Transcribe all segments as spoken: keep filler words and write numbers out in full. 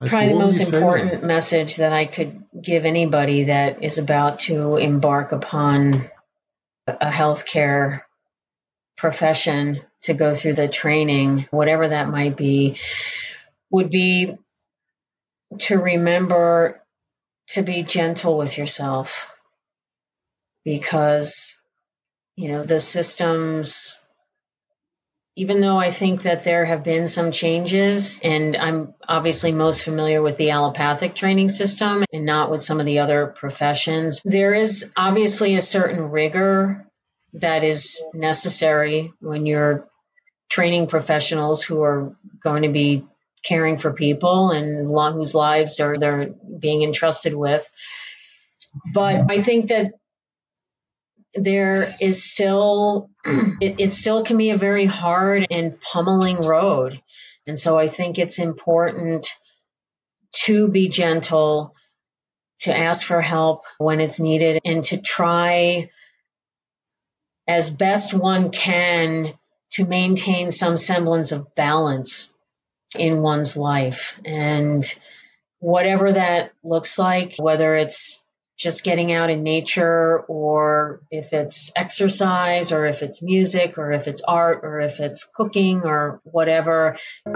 Probably the most important message that I could give anybody that is about to embark upon a healthcare profession to go through the training, whatever that might be, would be to remember to be gentle with yourself, because, you know, the systems, even though I think that there have been some changes, and I'm obviously most familiar with the allopathic training system and not with some of the other professions, there is obviously a certain rigor that is necessary when you're training professionals who are going to be caring for people and whose lives are they're being entrusted with. But I think that there is still, it, it still can be a very hard and pummeling road. And so I think it's important to be gentle, to ask for help when it's needed, and to try as best one can to maintain some semblance of balance in one's life. And whatever that looks like, whether it's just getting out in nature, or if it's exercise, or if it's music, or if it's art, or if it's cooking, or whatever.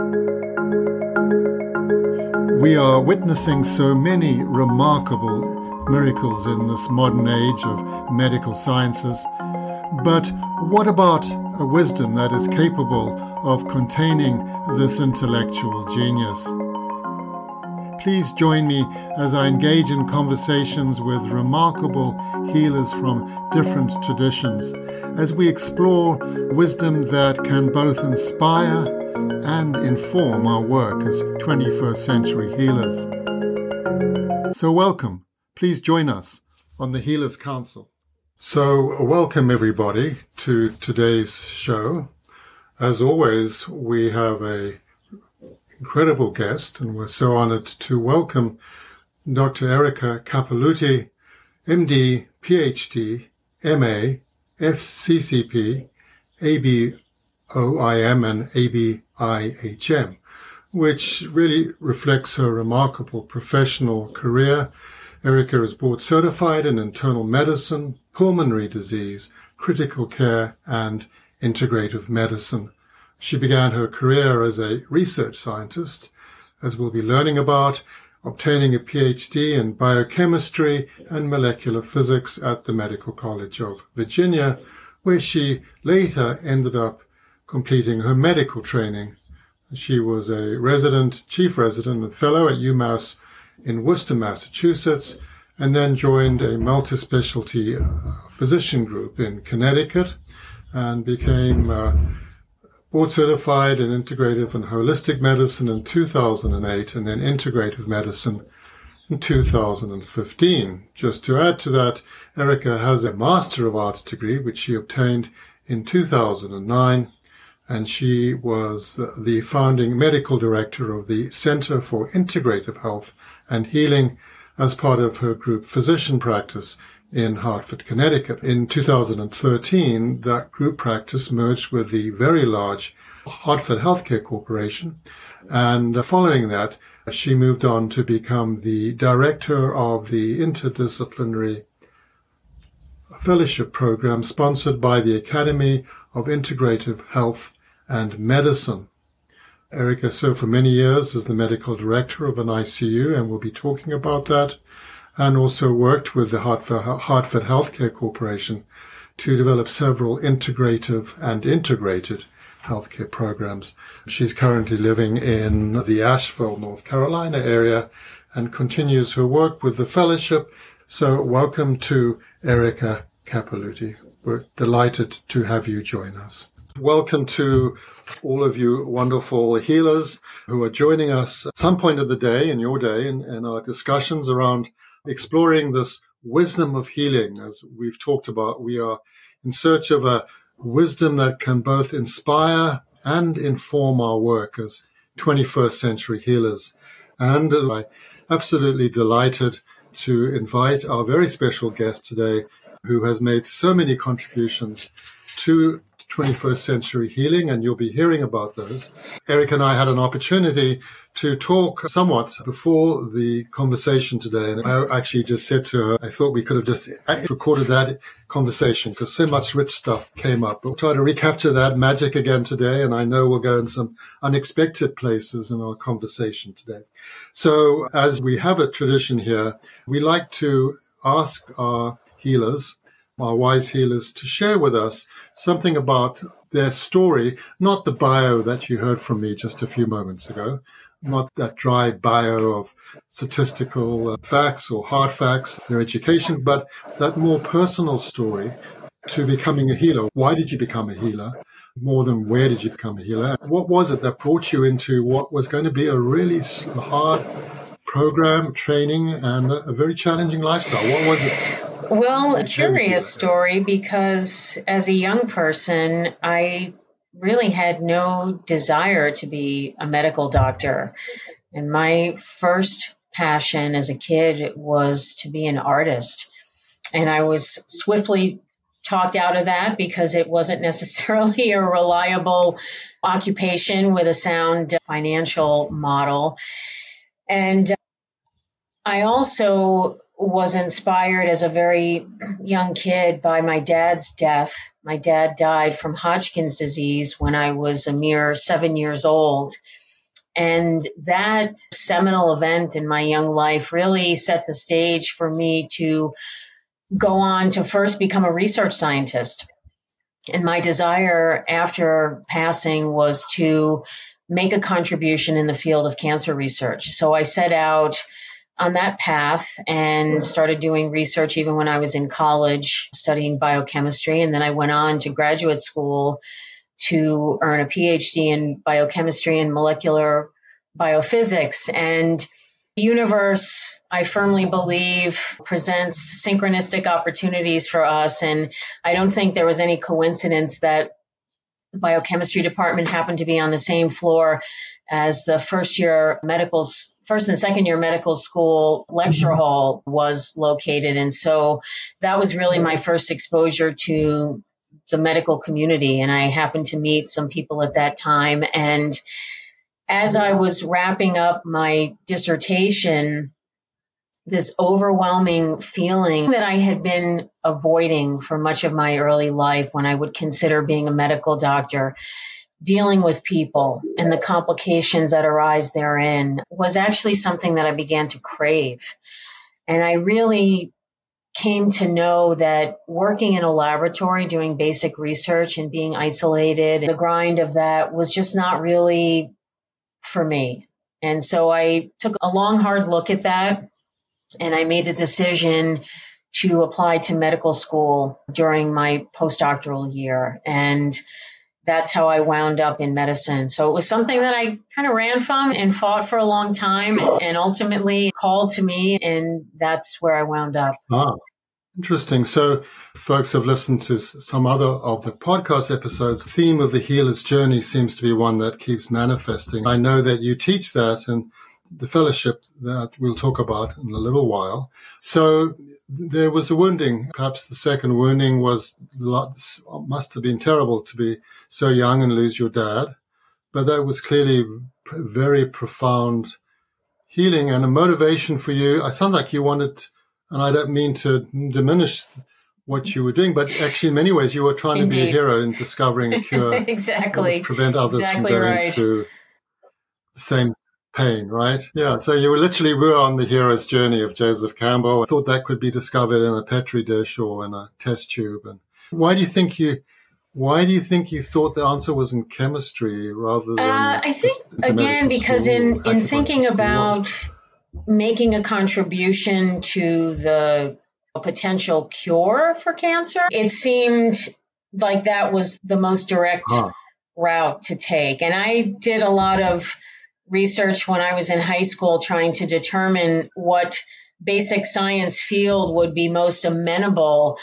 We are witnessing so many remarkable miracles in this modern age of medical sciences. But what about a wisdom that is capable of containing this intellectual genius? Please join me as I engage in conversations with remarkable healers from different traditions as we explore wisdom that can both inspire and inform our work as twenty-first century healers. So welcome. Please join us on the Healers Council. So welcome everybody to today's show. As always, we have a incredible guest, and we're so honored to welcome Doctor Erika Capelouti, M D, P H D, M A, F C C P, A B O I M and A B I H M, which really reflects her remarkable professional career. Erika is board certified in internal medicine, pulmonary disease, critical care, and integrative medicine. She began her career as a research scientist, as we'll be learning about, obtaining a P H D in biochemistry and molecular physics at the Medical College of Virginia, where she later ended up completing her medical training. She was a resident, chief resident and fellow at UMass in Worcester, Massachusetts, and then joined a multi-specialty uh, physician group in Connecticut and became uh, board certified in integrative and holistic medicine in two thousand eight, and then integrative medicine in two thousand fifteen. Just to add to that, Erika has a Master of Arts degree, which she obtained in two thousand nine, and she was the founding medical director of the Center for Integrative Health and Healing as part of her group physician practice in Hartford, Connecticut. In two thousand thirteen, that group practice merged with the very large Hartford Healthcare Corporation, and following that, she moved on to become the director of the interdisciplinary fellowship program sponsored by the Academy of Integrative Health and Medicine. Erika served for many years as the medical director of an I C U, and we'll be talking about that, and also worked with the Hartford, Hartford Healthcare Corporation to develop several integrative and integrated healthcare programs. She's currently living in the Asheville, North Carolina area and continues her work with the fellowship. So welcome to Erika Capelouti. We're delighted to have you join us. Welcome to all of you wonderful healers who are joining us at some point of the day, in your day, in, in our discussions around exploring this wisdom of healing. As we've talked about, we are in search of a wisdom that can both inspire and inform our work as twenty-first century healers. And I'm absolutely delighted to invite our very special guest today, who has made so many contributions to twenty-first century healing, and you'll be hearing about those. Eric and I had an opportunity to talk somewhat before the conversation today. And I actually just said to her, I thought we could have just recorded that conversation because so much rich stuff came up. But we'll try to recapture that magic again today. And I know we'll go in some unexpected places in our conversation today. So as we have a tradition here, we like to ask our healers, our wise healers, to share with us something about their story, not the bio that you heard from me just a few moments ago, not that dry bio of statistical uh, facts or hard facts, their education, but that more personal story to becoming a healer. Why did you become a healer? More than where did you become a healer? What was it that brought you into what was going to be a really hard program, training, and a very challenging lifestyle? What was it? Well, a curious story, because as a young person, I really had no desire to be a medical doctor. And my first passion as a kid was to be an artist. And I was swiftly talked out of that because it wasn't necessarily a reliable occupation with a sound financial model. And I also was inspired as a very young kid by my dad's death. My dad died from Hodgkin's disease when I was a mere seven years old. And that seminal event in my young life really set the stage for me to go on to first become a research scientist. And my desire after passing was to make a contribution in the field of cancer research. So I set out on that path and started doing research even when I was in college studying biochemistry. And then I went on to graduate school to earn a P H D in biochemistry and molecular biophysics. And the universe, I firmly believe, presents synchronistic opportunities for us. And I don't think there was any coincidence that the biochemistry department happened to be on the same floor as the first year medical, first and second year medical school lecture hall was located. And so that was really my first exposure to the medical community. And I happened to meet some people at that time. And as I was wrapping up my dissertation, this overwhelming feeling that I had been avoiding for much of my early life when I would consider being a medical doctor, dealing with people and the complications that arise therein, was actually something that I began to crave. And I really came to know that working in a laboratory, doing basic research and being isolated, the grind of that was just not really for me. And so I took a long, hard look at that, and I made the decision to apply to medical school during my postdoctoral year. And that's how I wound up in medicine. So it was something that I kind of ran from and fought for a long time, and ultimately called to me, and that's where I wound up. Ah, interesting. So folks have listened to some other of the podcast episodes. The theme of the healer's journey seems to be one that keeps manifesting. I know that you teach that and the fellowship that we'll talk about in a little while. So there was a wounding. Perhaps the second wounding was must have been terrible to be so young and lose your dad. But that was clearly very profound healing and a motivation for you. It sounds like you wanted, and I don't mean to diminish what you were doing, but actually in many ways you were trying Indeed. to be a hero in discovering a cure. Exactly. That would prevent others exactly from going right. through the same pain, right? Yeah. So you were literally were on the hero's journey of Joseph Campbell. I thought that could be discovered in a petri dish or in a test tube. And why do you think you, why do you think you thought the answer was in chemistry rather than? Uh, I think again because in in thinking about making a contribution to the potential cure for cancer, it seemed like that was the most direct huh. route to take. And I did a lot of research when I was in high school trying to determine what basic science field would be most amenable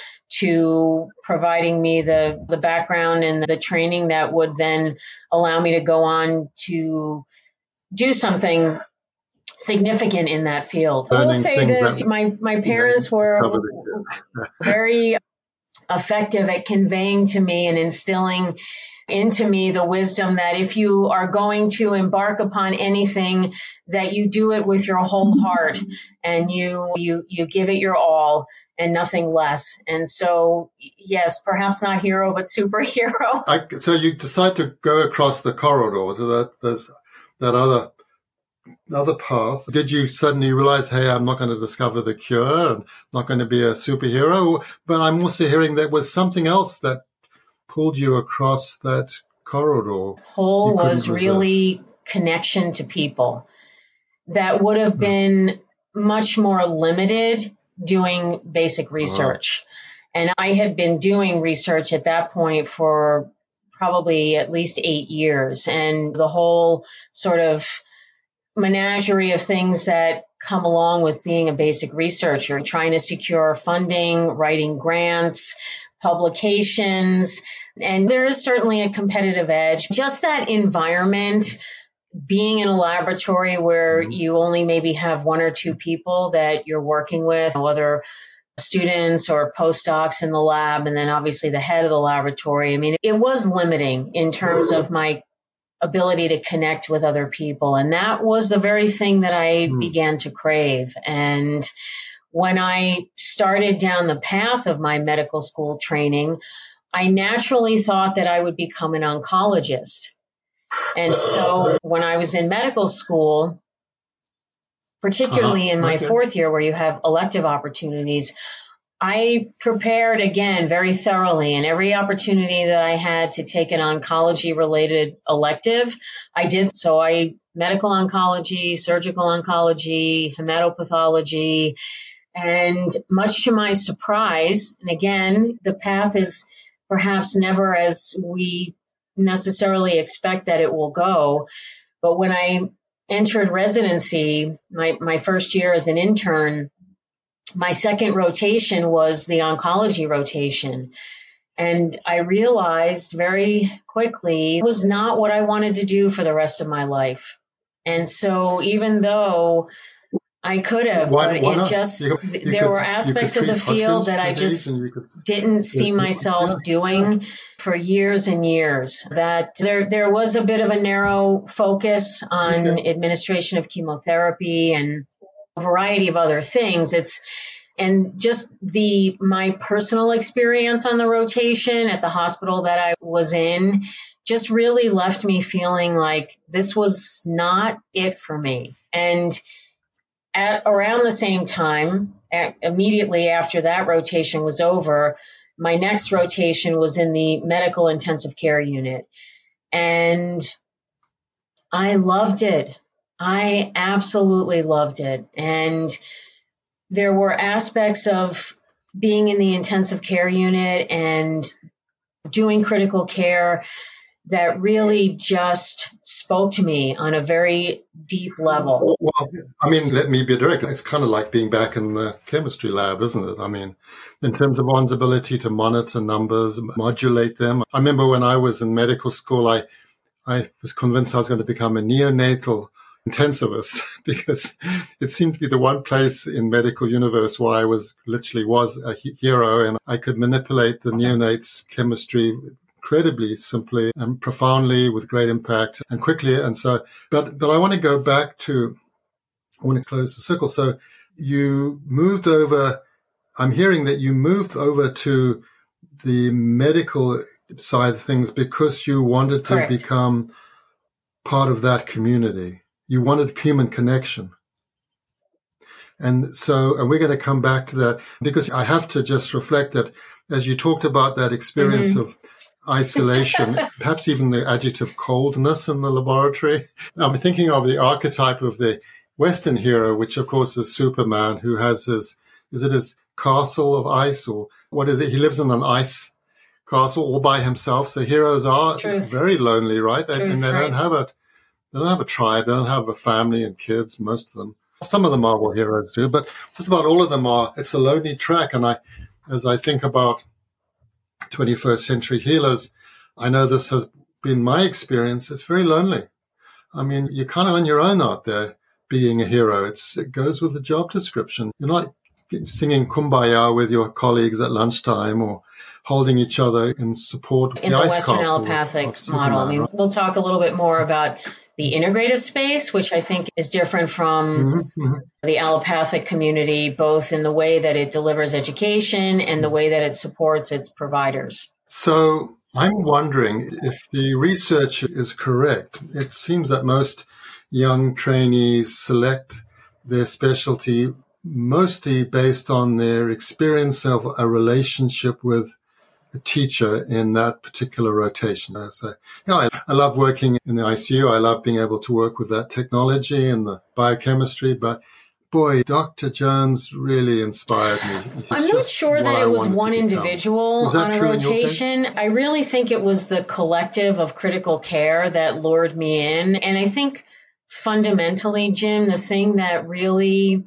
to providing me the, the background and the training that would then allow me to go on to do something significant in that field. I will say this, my, my parents were very effective at conveying to me and instilling into me the wisdom that if you are going to embark upon anything, that you do it with your whole heart and you you you give it your all and nothing less. And so, yes, perhaps not hero, but superhero. I, so you decide to go across the corridor to that there's that other other path. Did you suddenly realize, hey, I'm not going to discover the cure and not going to be a superhero? But I'm also hearing there was something else that pulled you across that corridor. Whole was really connection to people. That would have been much more limited doing basic research. Oh. And I had been doing research at that point for probably at least eight years. And the whole sort of menagerie of things that come along with being a basic researcher, trying to secure funding, writing grants, publications, and there is certainly a competitive edge. Just that environment, being in a laboratory where you only maybe have one or two people that you're working with, whether students or postdocs in the lab, and then obviously the head of the laboratory. I mean, it was limiting in terms of my ability to connect with other people. And that was the very thing that I mm. began to crave. And when I started down the path of my medical school training, I naturally thought that I would become an oncologist. And so when I was in medical school, particularly uh-huh. in my okay. fourth year where you have elective opportunities, I prepared again very thoroughly, and every opportunity that I had to take an oncology related elective, I did. So I medical oncology, surgical oncology, hematopathology, and much to my surprise, and again, the path is perhaps never as we necessarily expect that it will go. But when I entered residency, my, my first year as an intern, my second rotation was the oncology rotation. And I realized very quickly it was not what I wanted to do for the rest of my life. And so even though I could have, why, but why it not? just, you could, you there could, were aspects of the field that I just could, didn't see yeah, myself yeah, doing yeah. for years and years. That there, there was a bit of a narrow focus on okay. administration of chemotherapy and a variety of other things. It's, and just the, my personal experience on the rotation at the hospital that I was in just really left me feeling like this was not it for me. And at around the same time, at, immediately after that rotation was over, my next rotation was in the medical intensive care unit. And I loved it. I absolutely loved it. And there were aspects of being in the intensive care unit and doing critical care that really just spoke to me on a very deep level. Well, I mean, let me be direct. It's kind of like being back in the chemistry lab, isn't it? I mean, in terms of one's ability to monitor numbers, modulate them. I remember when I was in medical school, I, I was convinced I was going to become a neonatal intensivist because it seemed to be the one place in medical universe where I was literally was a hero, and I could manipulate the neonates' chemistry incredibly simply and profoundly with great impact and quickly. And so, but, but I want to go back to, I want to close the circle. So you moved over, I'm hearing that you moved over to the medical side of things because you wanted to Correct. become part of that community. You wanted human connection. And so, and we're going to come back to that because I have to just reflect that as you talked about that experience mm-hmm. of isolation, perhaps even the adjective coldness in the laboratory. I'm thinking of the archetype of the Western hero, which of course is Superman, who has his, is it his castle of ice or what is it? He lives in an ice castle all by himself. So heroes are Truth. very lonely, right? They, Truth, and they right. don't have a, they don't have a tribe. They don't have a family and kids, most of them. Some of the Marvel heroes do, but just about all of them are, it's a lonely track. And I, as I think about twenty-first century healers, I know this has been my experience. It's very lonely. I mean, you're kind of on your own out there being a hero. It's, it goes with the job description. You're not singing Kumbaya with your colleagues at lunchtime or holding each other in support in the, the Western allopathic of, of model. I mean, right? We'll talk a little bit more about the integrative space, which I think is different from mm-hmm. the allopathic community, both in the way that it delivers education and the way that it supports its providers. So I'm wondering if the research is correct. It seems that most young trainees select their specialty mostly based on their experience of a relationship with a teacher in that particular rotation. So, yeah, I, I love working in the I C U. I love being able to work with that technology and the biochemistry, but boy, Doctor Jones really inspired me. He's I'm not sure that it was one individual on a rotation. I really think it was the collective of critical care that lured me in. And I think fundamentally, Jim, the thing that really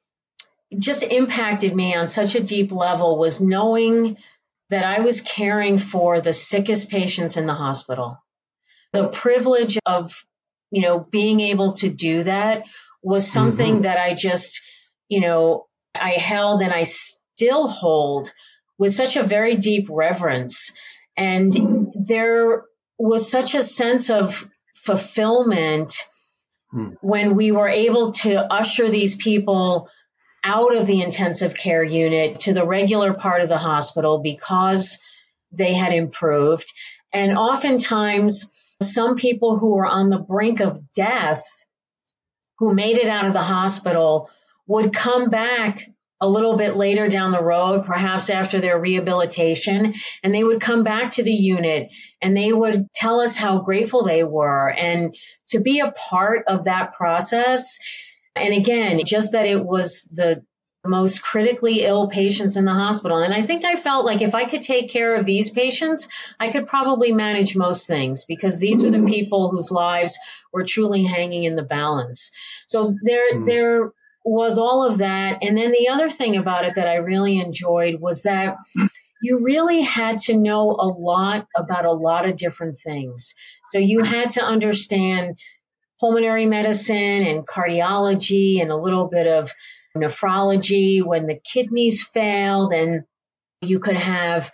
just impacted me on such a deep level was knowing that I was caring for the sickest patients in the hospital. The privilege of, you know, being able to do that was something mm-hmm. that I just, you know, I held and I still hold with such a very deep reverence. And there was such a sense of fulfillment mm. when we were able to usher these people out of the intensive care unit to the regular part of the hospital because they had improved. And oftentimes, some people who were on the brink of death, who made it out of the hospital, would come back a little bit later down the road, perhaps after their rehabilitation, and they would come back to the unit and they would tell us how grateful they were. And to be a part of that process, and again, just that it was the most critically ill patients in the hospital. And I think I felt like if I could take care of these patients, I could probably manage most things because these are the people whose lives were truly hanging in the balance. So there, mm. there was all of that. And then the other thing about it that I really enjoyed was that you really had to know a lot about a lot of different things. So you had to understand pulmonary medicine and cardiology and a little bit of nephrology when the kidneys failed, and you could have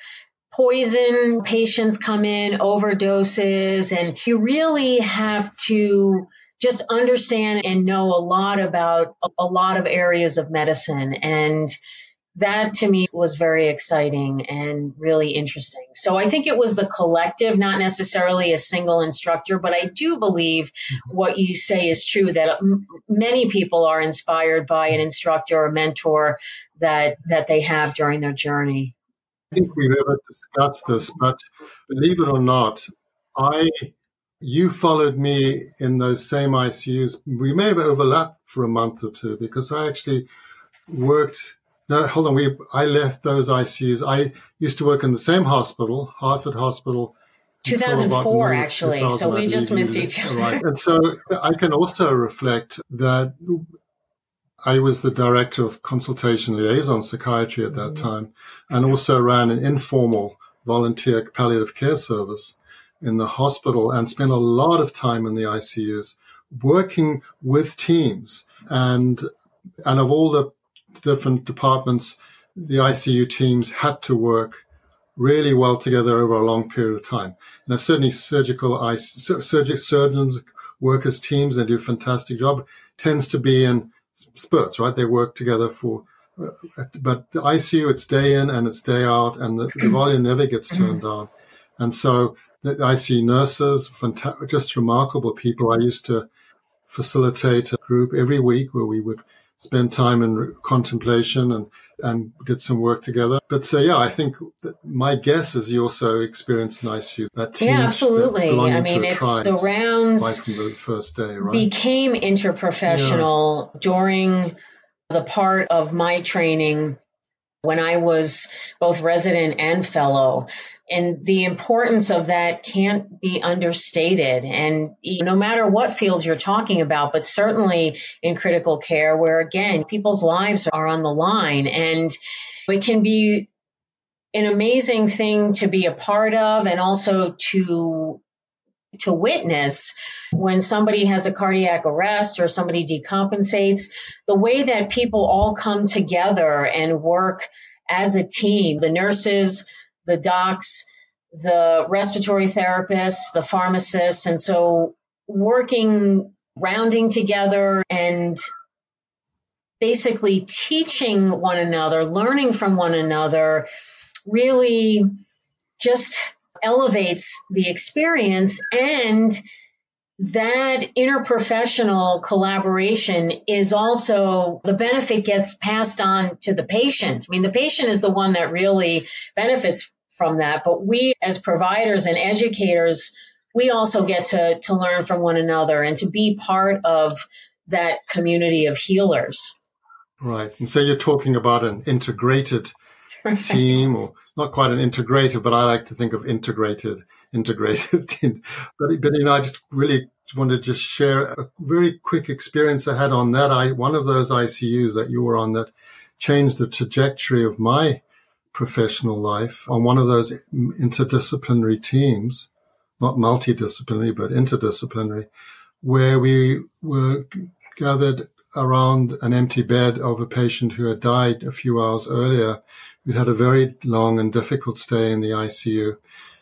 poison patients come in, overdoses, and you really have to just understand and know a lot about a, a lot of areas of medicine. And that to me was very exciting and really interesting. So I think it was the collective, not necessarily a single instructor, but I do believe what you say is true, that m- many people are inspired by an instructor or mentor that, that they have during their journey. I think we've ever discussed this, but believe it or not, I, you followed me in those same I C Us. We may have overlapped for a month or two because I actually worked No, hold on. We I left those I C Us. I used to work in the same hospital, Hartford Hospital. two thousand four, actually. So we just missed each other. Right. And so I can also reflect that I was the director of consultation liaison psychiatry at that mm-hmm. time, and also ran an informal volunteer palliative care service in the hospital and spent a lot of time in the I C Us working with teams. And and of all the different departments, the I C U teams had to work really well together over a long period of time. Now, certainly surgical I C U, surgical surgeons work as teams. They do a fantastic job. Tends to be in spurts, right? They work together for, uh, but the I C U, it's day in and it's day out, and the, the volume never gets turned down. And so the I C U nurses, fanta- just remarkable people. I used to facilitate a group every week where we would spend time in contemplation and, and did some work together. But so, yeah, I think that my guess is you also experienced in I C U that team. Yeah, absolutely. I mean, it's the rounds right from the first day, right? Became interprofessional yeah. during the part of my training when I was both resident and fellow. And the importance of that can't be understated. And no matter what fields you're talking about, but certainly in critical care, where, again, people's lives are on the line. And it can be an amazing thing to be a part of and also to to witness when somebody has a cardiac arrest or somebody decompensates, the way that people all come together and work as a team, the nurses, the docs, the respiratory therapists, the pharmacists. And so working, rounding together and basically teaching one another, learning from one another, really just elevates the experience. And that interprofessional collaboration is also, the benefit gets passed on to the patient. I mean, the patient is the one that really benefits from that. But we as providers and educators, we also get to, to learn from one another and to be part of that community of healers. Right. And so you're talking about an integrated team, or not quite an integrated, but I like to think of integrated, integrated team. But, but, you know, I just really want to just share a very quick experience I had on that. I, one of those I C Us that you were on that changed the trajectory of my professional life, on one of those interdisciplinary teams, not multidisciplinary, but interdisciplinary, where we were gathered around an empty bed of a patient who had died a few hours earlier. We had a very long and difficult stay in the I C U,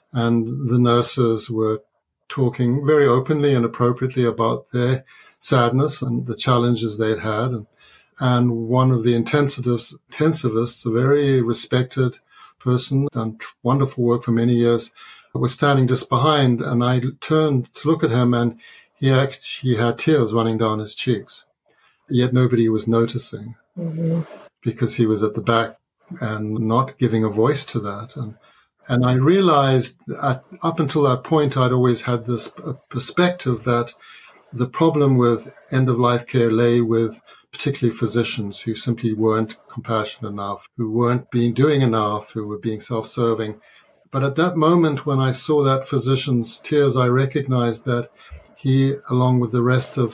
and the nurses were talking very openly and appropriately about their sadness and the challenges they'd had. And, and one of the intensivists, intensivists, a very respected person, done wonderful work for many years, was standing just behind, and I turned to look at him, and he actually had tears running down his cheeks. Yet nobody was noticing, mm-hmm. because he was at the back and not giving a voice to that. And and I realized that up until that point, I'd always had this perspective that the problem with end-of-life care lay with particularly physicians who simply weren't compassionate enough, who weren't being doing enough, who were being self-serving. But at that moment, when I saw that physician's tears, I recognized that he, along with the rest of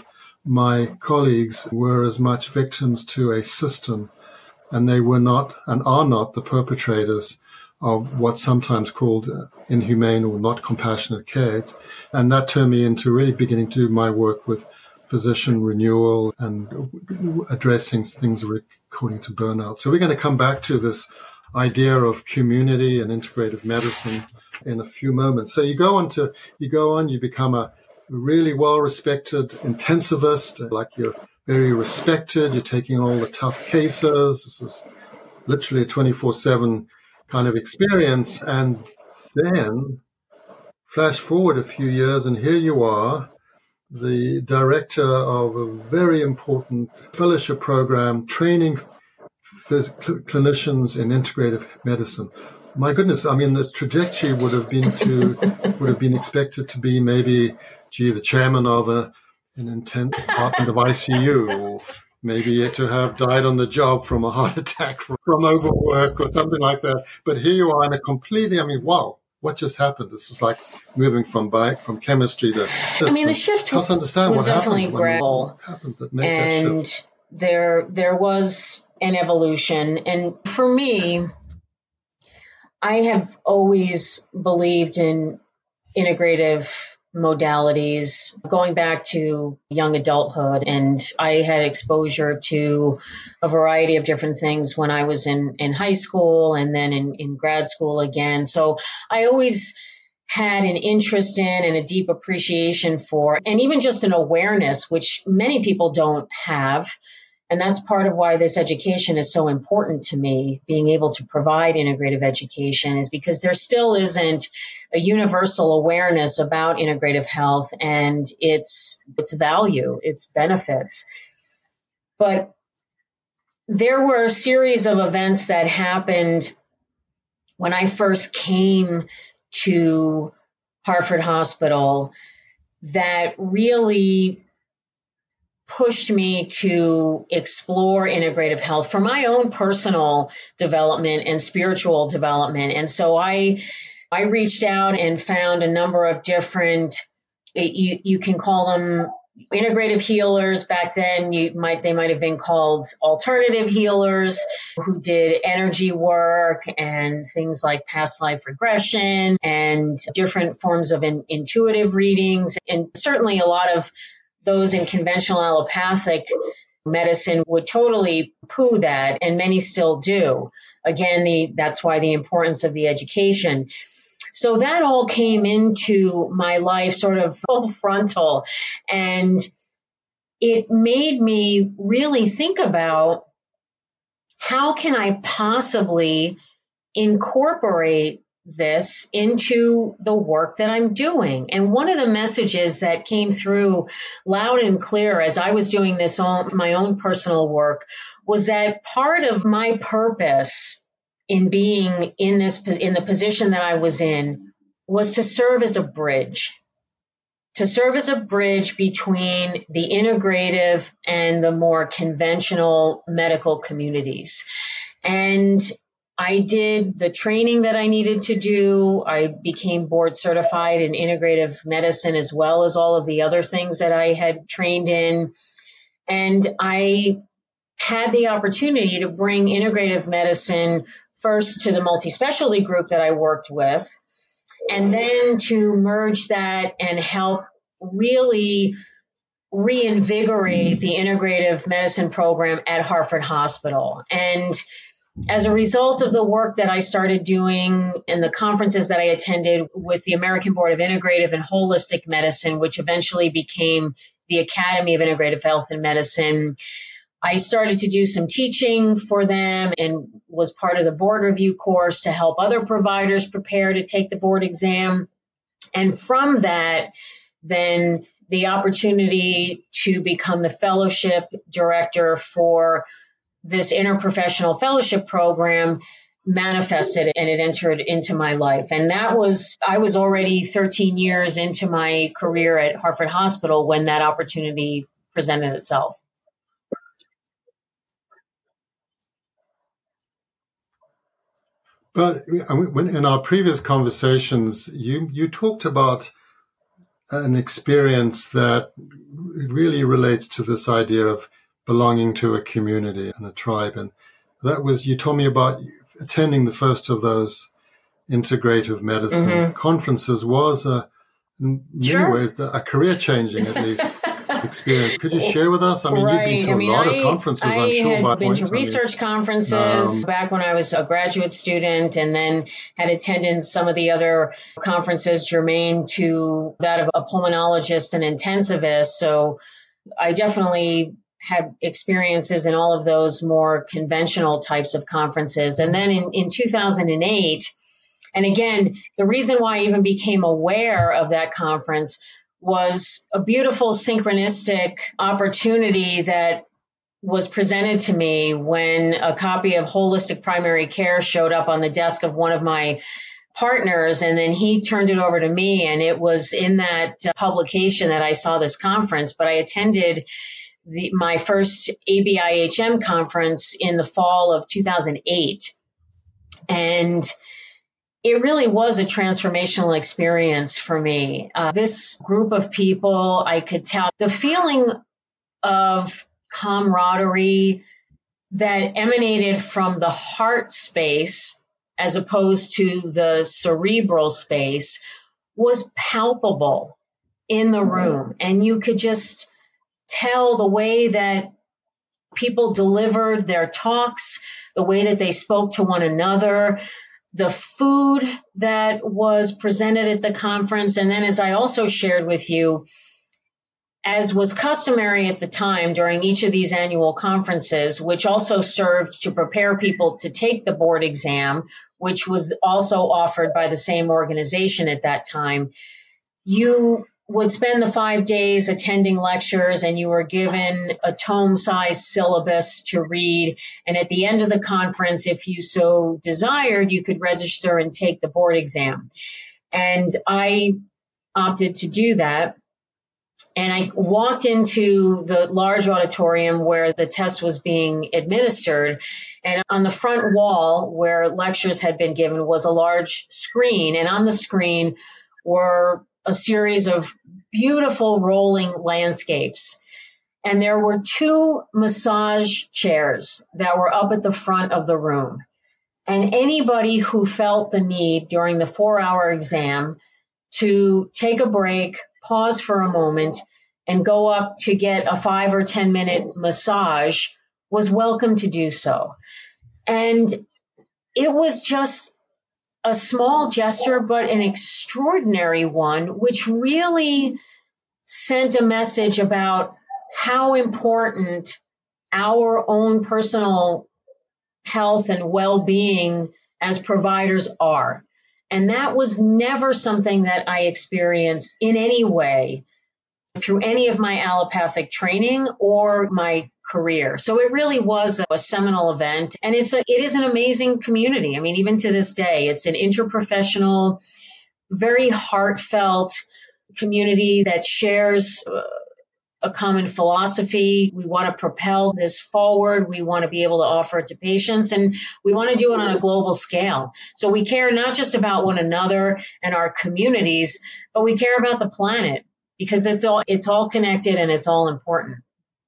my colleagues, were as much victims to a system, and they were not and are not the perpetrators of what's sometimes called inhumane or not compassionate care. And that turned me into really beginning to do my work with physician renewal and addressing things according to burnout. So we're going to come back to this idea of community and integrative medicine in a few moments. So you go on to, you go on, you become a really well-respected intensivist, like you're very respected, you're taking all the tough cases. This is literally a twenty-four seven kind of experience. And then flash forward a few years, and here you are, the director of a very important fellowship program, training phys- clinicians in integrative medicine. My goodness, I mean, the trajectory would have been to would have been expected to be maybe, gee, the chairman of a, an intense department of I C U, or maybe to have died on the job from a heart attack from overwork or something like that. But here you are in a completely, I mean, wow, what just happened? This is like moving from bike, from chemistry to this. I mean, the shift was, was definitely gradual. Happened that made and that shift? there there was an evolution. And for me, I have always believed in integrative modalities going back to young adulthood. And I had exposure to a variety of different things when I was in, in high school and then in, in grad school again. So I always had an interest in and a deep appreciation for, and even just an awareness, which many people don't have. And that's part of why this education is so important to me. Being able to provide integrative education is because there still isn't a universal awareness about integrative health and its its value, its benefits. But there were a series of events that happened when I first came to Hartford Hospital that really pushed me to explore integrative health for my own personal development and spiritual development. And so I I reached out and found a number of different, you, you can call them integrative healers back then, you might they might have been called alternative healers, who did energy work and things like past life regression and different forms of in, intuitive readings. And certainly a lot of those in conventional allopathic medicine would totally poo that, and many still do. Again, the, that's why the importance of the education. So that all came into my life sort of full frontal, and it made me really think about how can I possibly incorporate this into the work that I'm doing. And one of the messages that came through loud and clear as I was doing this on my own personal work was that part of my purpose in being in this, in the position that I was in, was to serve as a bridge, to serve as a bridge between the integrative and the more conventional medical communities. And I did the training that I needed to do. I became board certified in integrative medicine, as well as all of the other things that I had trained in. And I had the opportunity to bring integrative medicine first to the multi-specialty group that I worked with, and then to merge that and help really reinvigorate the integrative medicine program at Hartford Hospital. And as a result of the work that I started doing and the conferences that I attended with the American Board of Integrative and Holistic Medicine, which eventually became the Academy of Integrative Health and Medicine, I started to do some teaching for them and was part of the board review course to help other providers prepare to take the board exam. And from that, then the opportunity to become the fellowship director for this interprofessional fellowship program manifested, and it entered into my life. And that was, I was already thirteen years into my career at Hartford Hospital when that opportunity presented itself. But when, in our previous conversations, you, you talked about an experience that really relates to this idea of belonging to a community and a tribe. And that was, you told me about attending the first of those integrative medicine mm-hmm. conferences was, a, in many sure. ways, a career-changing, at least, experience. Could you share with us? I mean, right. you've been to I mean, a lot I, of conferences, I I'm sure. had by been point. to research I mean, conferences um, back when I was a graduate student, and then had attended some of the other conferences germane to that of a pulmonologist and intensivist. So I definitely had experiences in all of those more conventional types of conferences. And then in, in two thousand eight, and again, the reason why I even became aware of that conference was a beautiful synchronistic opportunity that was presented to me when a copy of Holistic Primary Care showed up on the desk of one of my partners, and then he turned it over to me, and it was in that uh, publication that I saw this conference. But I attended the, my first A B I H M conference in the fall of two thousand eight, and it really was a transformational experience for me. Uh, this group of people, I could tell the feeling of camaraderie that emanated from the heart space as opposed to the cerebral space was palpable in the room. And you could just tell the way that people delivered their talks, the way that they spoke to one another, the food that was presented at the conference. And then, as I also shared with you, as was customary at the time during each of these annual conferences, which also served to prepare people to take the board exam, which was also offered by the same organization at that time, you would spend the five days attending lectures, and you were given a tome-sized syllabus to read. And at the end of the conference, if you so desired, you could register and take the board exam. And I opted to do that. And I walked into the large auditorium where the test was being administered. And on the front wall where lectures had been given was a large screen. And on the screen were a series of beautiful rolling landscapes. And there were two massage chairs that were up at the front of the room. And anybody who felt the need during the four-hour exam to take a break, pause for a moment, and go up to get a five or ten minute massage was welcome to do so. And it was just a small gesture, but an extraordinary one, which really sent a message about how important our own personal health and well-being as providers are. And that was never something that I experienced in any way through any of my allopathic training or my career. So it really was a seminal event. And it's a, it is an amazing community. I mean, even to this day, it's an interprofessional, very heartfelt community that shares uh, a common philosophy. We want to propel this forward. We want to be able to offer it to patients, and we want to do it on a global scale. So we care not just about one another and our communities, but we care about the planet, because it's all it's all connected and it's all important.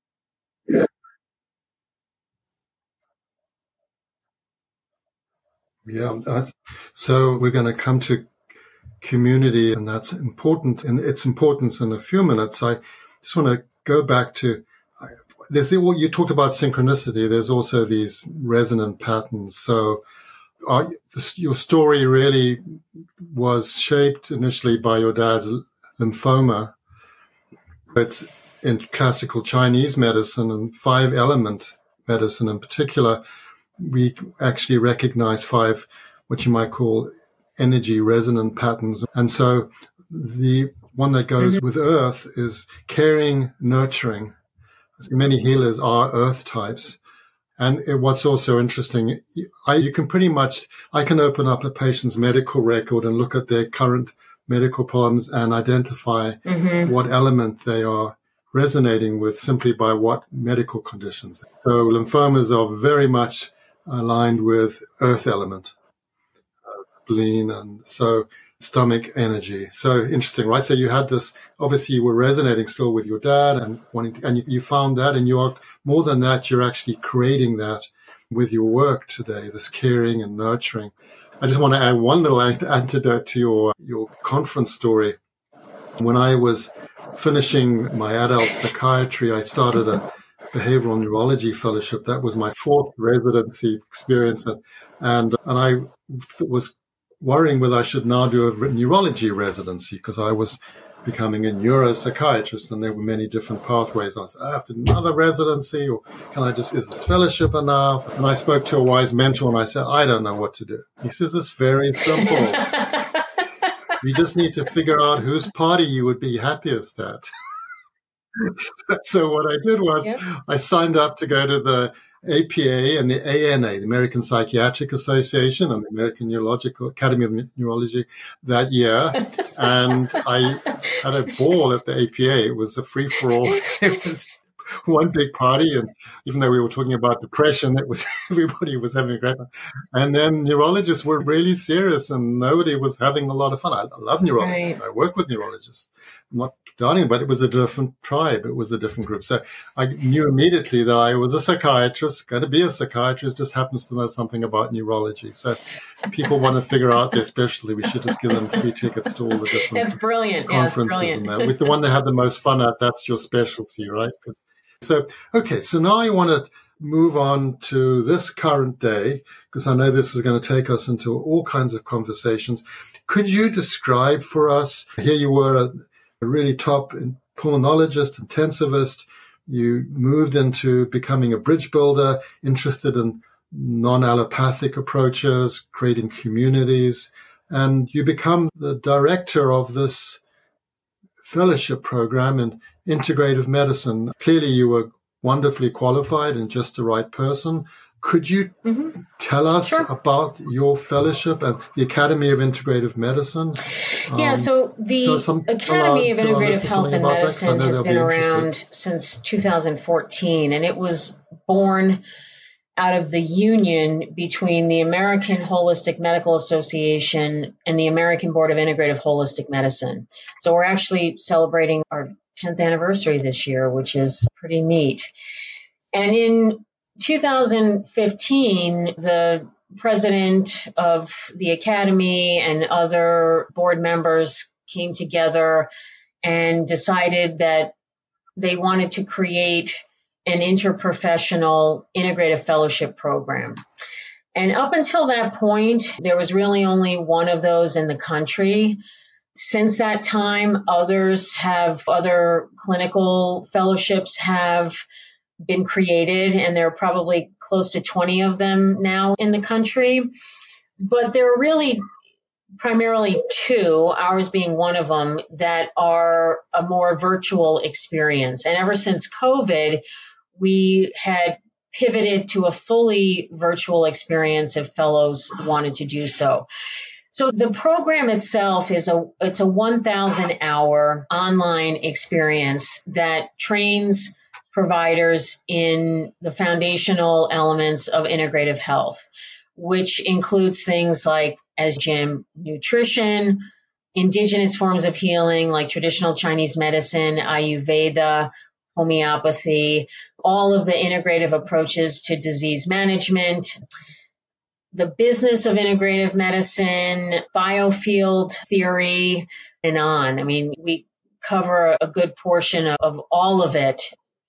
Yeah. That's, so we're going to come to community, and that's important, and its importance in a few minutes. I just want to go back to, there's what you talked about synchronicity. There's also these resonant patterns. So are, your story really was shaped initially by your dad's lymphoma. It's in classical Chinese medicine and five element medicine in particular. We actually recognize five, what you might call energy resonant patterns. And so the one that goes mm-hmm. with earth is caring, nurturing. So many healers are earth types. And it, what's also interesting, I, you can pretty much, I can open up a patient's medical record and look at their current medical problems and identify mm-hmm. what element they are resonating with simply by what medical conditions. So lymphomas are very much aligned with earth element, uh, spleen, and so stomach energy. So interesting, right? So you had this, obviously you were resonating still with your dad and wanting to, and you, you found that, and you are more than that, you're actually creating that with your work today, this caring and nurturing. I just want to add one little antidote to your, your conference story. When I was finishing my adult psychiatry, I started a behavioral neurology fellowship. That was my fourth residency experience. And, and, and I was worrying whether I should now do a neurology residency, because I was becoming a neuropsychiatrist and there were many different pathways. I said, I have to do another residency, or can I just, is this fellowship enough? And I spoke to a wise mentor and I said, I don't know what to do. He says, it's very simple. You just need to figure out whose party you would be happiest at. So what I did was yep. I signed up to go to the A P A and the A N A, the American Psychiatric Association, and the American Neurological Academy of Neurology that year. And I had a ball at the A P A. It was a free-for-all. It was one big party. And even though we were talking about depression, it was everybody was having a great time. And then neurologists were really serious and nobody was having a lot of fun. I love neurologists. Right. I work with neurologists. I'm not downing, but it was a different tribe. It was a different group. So I knew immediately that I was a psychiatrist, going to be a psychiatrist, just happens to know something about neurology. So people want to figure out their specialty. We should just give them free tickets to all the different that's brilliant. conferences. Yeah, that's brilliant. And that. With the one they have the most fun at, that's your specialty, right? So, okay, so now I want to move on to this current day, because I know this is going to take us into all kinds of conversations. Could you describe for us, here you were a, a really top pulmonologist, intensivist, you moved into becoming a bridge builder, interested in non-allopathic approaches, creating communities, and you become the director of this fellowship program in integrative medicine. Clearly, you were wonderfully qualified and just the right person. Could you mm-hmm. tell us sure. about your fellowship and the Academy of Integrative Medicine? Yeah, um, so the some, Academy of Integrative Health and Medicine has been be around since two thousand fourteen, and it was born out of the union between the American Holistic Medical Association and the American Board of Integrative Holistic Medicine. So we're actually celebrating our tenth anniversary this year, which is pretty neat. And in two thousand fifteen, the president of the Academy and other board members came together and decided that they wanted to create an interprofessional integrative fellowship program. And up until that point, there was really only one of those in the country. Since that time, others have, other clinical fellowships have been created, and there are probably close to twenty of them now in the country. But there are really primarily two, ours being one of them, that are a more virtual experience. And ever since COVID, we had pivoted to a fully virtual experience if fellows wanted to do so. So the program itself is a it's a one thousand hour online experience that trains providers in the foundational elements of integrative health, which includes things like, as Jim, nutrition, indigenous forms of healing like traditional Chinese medicine, Ayurveda, homeopathy, all of the integrative approaches to disease management, the business of integrative medicine, biofield theory, and on. I mean, we cover a good portion of all of it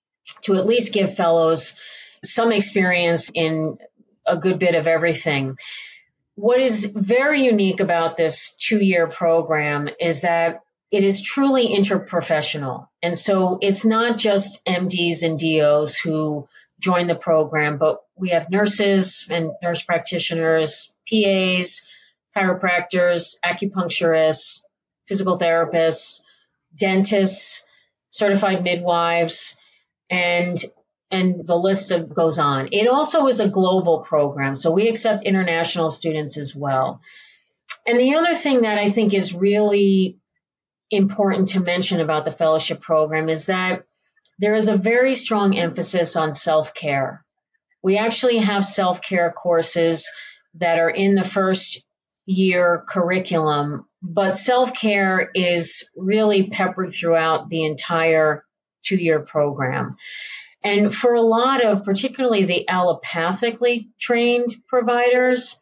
to at least give fellows some experience in a good bit of everything. What is very unique about this two-year program is that it is truly interprofessional. And so it's not just M Ds and D Os who join the program, but we have nurses and nurse practitioners, P As, chiropractors, acupuncturists, physical therapists, dentists, certified midwives, and and the list of, goes on. It also is a global program, so we accept international students as well. And the other thing that I think is really important to mention about the fellowship program is that there is a very strong emphasis on self-care. We actually have self-care courses that are in the first year curriculum, but self-care is really peppered throughout the entire two-year program. And for a lot of, particularly the allopathically trained providers,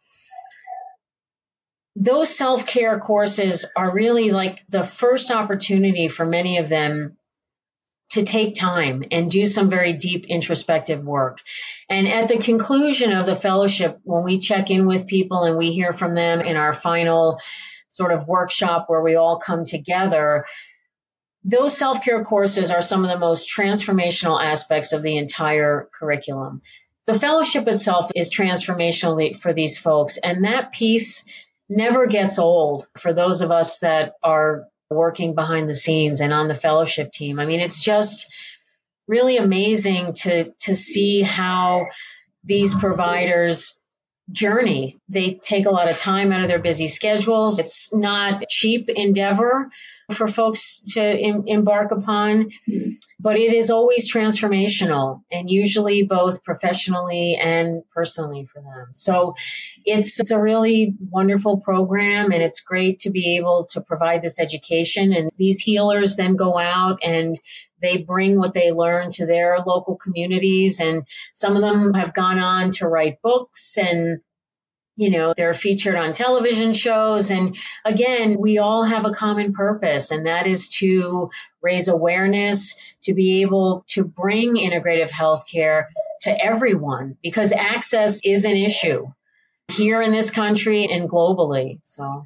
those self-care courses are really like the first opportunity for many of them to take time and do some very deep introspective work. And at the conclusion of the fellowship, when we check in with people and we hear from them in our final sort of workshop where we all come together, those self-care courses are some of the most transformational aspects of the entire curriculum. The fellowship itself is transformational for these folks, and that piece never gets old for those of us that are working behind the scenes and on the fellowship team. I mean, it's just really amazing to to see how these providers journey. They take a lot of time out of their busy schedules. It's not a cheap endeavor for folks to em- embark upon, but it is always transformational, and usually both professionally and personally for them. So it's, it's a really wonderful program, and it's great to be able to provide this education. And these healers then go out and they bring what they learn to their local communities, and some of them have gone on to write books, and you know, they're featured on television shows. And again, we all have a common purpose, and that is to raise awareness, to be able to bring integrative healthcare to everyone, because access is an issue here in this country and globally. So.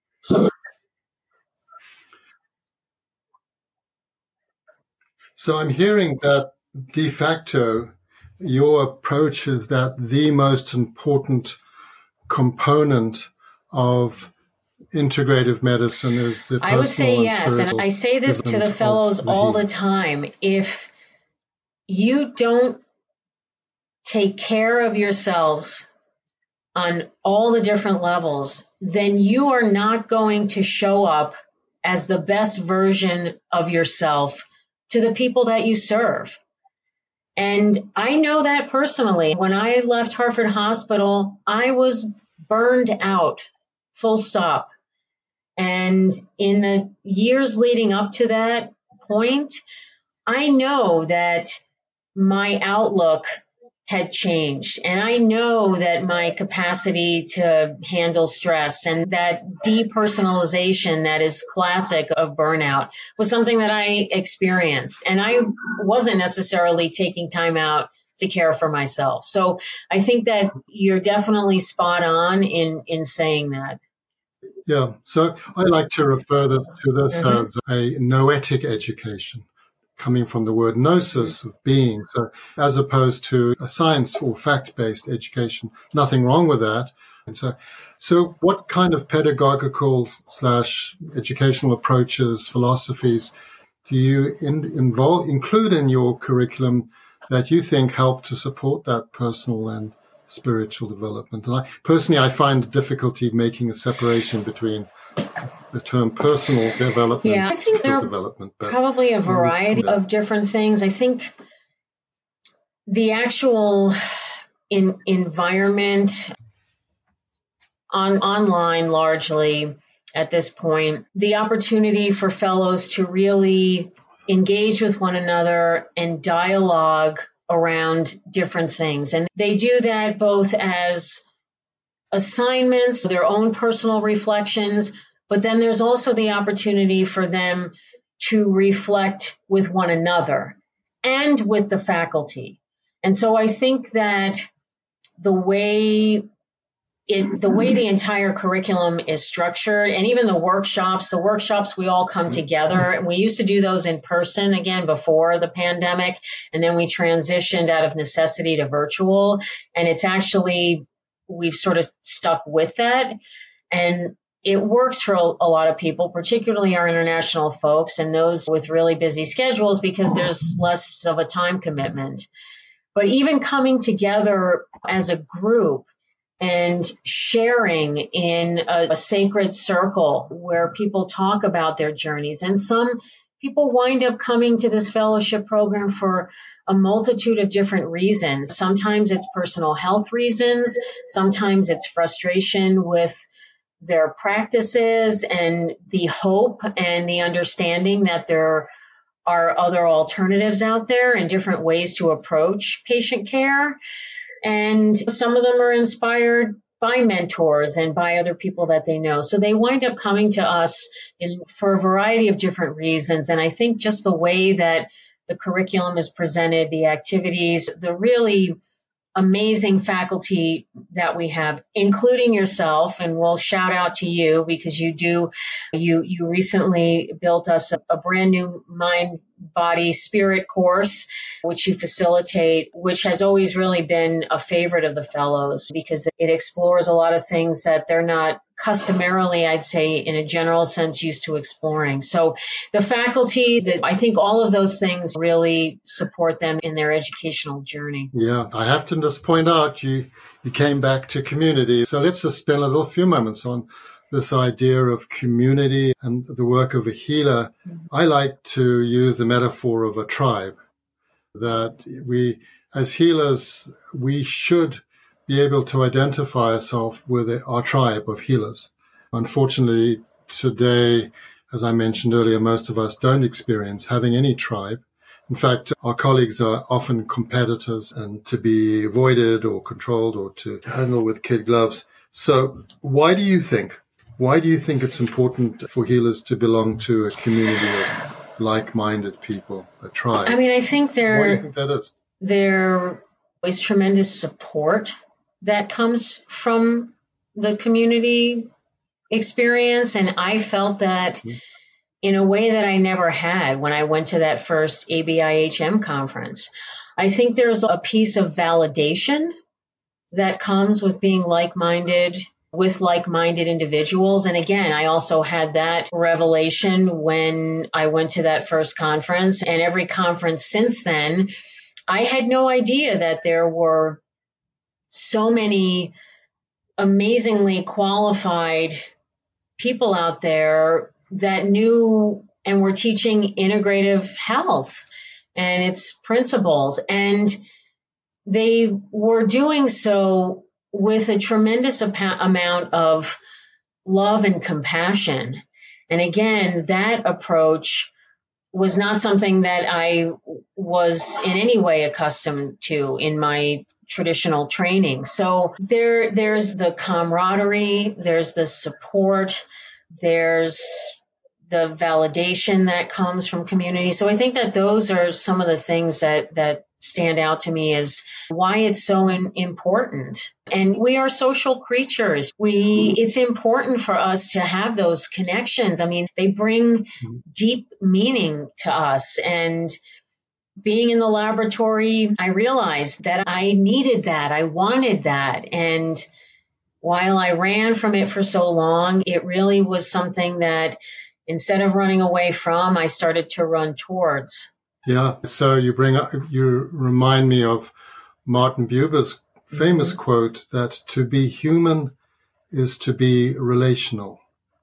So I'm hearing that de facto, your approach is that the most important component of integrative medicine is the personal I would say and yes, and I say this to the fellows the all healing. the time. If you don't take care of yourselves on all the different levels, then you are not going to show up as the best version of yourself to the people that you serve. And I know that personally. When I left Hartford Hospital, I was burned out, full stop. And in the years leading up to that point, I know that my outlook had changed. And I know that my capacity to handle stress and that depersonalization that is classic of burnout was something that I experienced. And I wasn't necessarily taking time out to care for myself. So I think that you're definitely spot on in, in saying that. Yeah. So I like to refer this, to this Mm-hmm. as a noetic education, coming from the word gnosis, of being. So as opposed to a science or fact-based education, nothing wrong with that. And so, so what kind of pedagogical slash educational approaches, philosophies do you in, involve, include in your curriculum that you think help to support that personal and spiritual development? And I, personally, I find difficulty making a separation between the term personal development Yeah, I and think there spiritual are development. But probably a variety yeah. of different things. I think the actual in, environment on online largely at this point, the opportunity for fellows to really engage with one another and dialogue around different things. And they do that both as assignments, their own personal reflections, but then there's also the opportunity for them to reflect with one another and with the faculty. And so I think that the way it, the way the entire curriculum is structured, and even the workshops, the workshops, we all come together, and we used to do those in person again before the pandemic, and then we transitioned out of necessity to virtual, and it's actually, we've sort of stuck with that, and it works for a lot of people, particularly our international folks and those with really busy schedules, because there's less of a time commitment. But even coming together as a group and sharing in a, a sacred circle where people talk about their journeys. And some people wind up coming to this fellowship program for a multitude of different reasons. Sometimes it's personal health reasons. Sometimes it's frustration with their practices and the hope and the understanding that there are other alternatives out there and different ways to approach patient care. And some of them are inspired by mentors and by other people that they know. So they wind up coming to us in, for a variety of different reasons. And I think just the way that the curriculum is presented, the activities, the really amazing faculty that we have, including yourself, and we'll shout out to you because you do, you you recently built us a, a brand new mind, body, spirit course, which you facilitate, which has always really been a favorite of the fellows because it explores a lot of things that they're not customarily, I'd say, in a general sense, used to exploring. So the faculty, that I think all of those things really support them in their educational journey. Yeah, I have to just point out you you came back to community. So let's just spend a little few moments on this idea of community and the work of a healer. Mm-hmm. I like to use the metaphor of a tribe, that we, as healers, we should be able to identify ourselves with our tribe of healers. Unfortunately, today, as I mentioned earlier, most of us don't experience having any tribe. In fact, our colleagues are often competitors and to be avoided or controlled or to handle with kid gloves. So why do you think, why do you think it's important for healers to belong to a community of like-minded people, a tribe? I mean, I think there, why do you think that is? There is tremendous support that comes from the community experience. And I felt that mm-hmm. in a way that I never had when I went to that first A B I H M conference. I think there's a piece of validation that comes with being like-minded with like-minded individuals. And again, I also had that revelation when I went to that first conference, and every conference since then. I had no idea that there were so many amazingly qualified people out there that knew and were teaching integrative health and its principles. And they were doing so with a tremendous amount of love and compassion. And again, that approach was not something that I was in any way accustomed to in my traditional training. So there, there's the camaraderie, there's the support, there's the validation that comes from community. So I think that those are some of the things that, that stand out to me as why it's so in, important. And we are social creatures. We, it's important for us to have those connections. I mean, they bring deep meaning to us. And being in the laboratory, I realized that I needed that. I wanted that. And while I ran from it for so long, it really was something that instead of running away from, I started to run towards. Yeah. So you bring up, you remind me of Martin Buber's famous mm-hmm. quote that to be human is to be relational.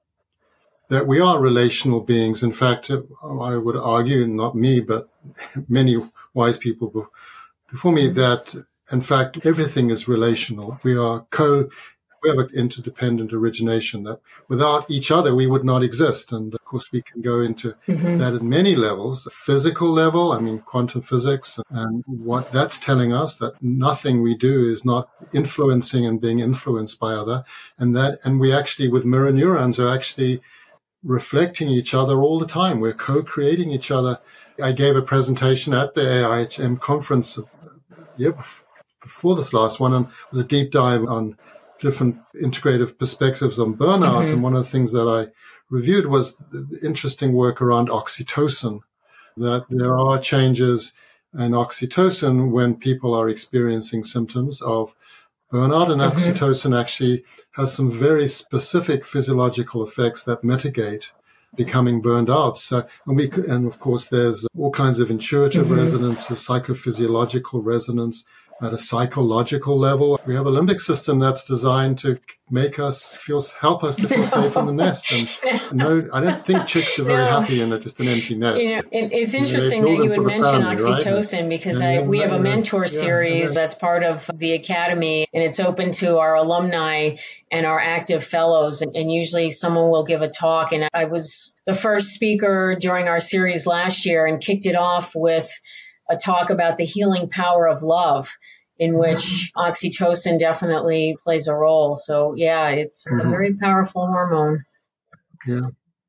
That we are relational beings. In fact, I would argue, not me, but many wise people before me, that in fact, everything is relational. We are co We have an interdependent origination that without each other, we would not exist. And of course, we can go into mm-hmm. that at many levels. The physical level, I mean, quantum physics, and what that's telling us that nothing we do is not influencing and being influenced by other. And that, and we actually, with mirror neurons, are actually reflecting each other all the time. We're co-creating each other. I gave a presentation at the A I H M conference a year before this last one, and it was a deep dive on different integrative perspectives on burnout. Mm-hmm. And one of the things that I reviewed was the interesting work around oxytocin, that there are changes in oxytocin when people are experiencing symptoms of burnout. And mm-hmm. oxytocin actually has some very specific physiological effects that mitigate becoming burned out. So, and we, and of course, there's all kinds of intuitive mm-hmm. resonances, psychophysiological resonance. At a psychological level, we have a limbic system that's designed to make us feel, help us to feel no. safe in the nest. And no, I don't think chicks are very no. happy in a, just an empty nest. You know, it, it's interesting that you would mention family, oxytocin, right? because I, we have a mentor yeah, series that's part of the academy, and it's open to our alumni and our active fellows. And, and usually someone will give a talk. And I was the first speaker during our series last year and kicked it off with a talk about the healing power of love, in which oxytocin definitely plays a role. So, yeah, it's mm-hmm. a very powerful hormone. Yeah.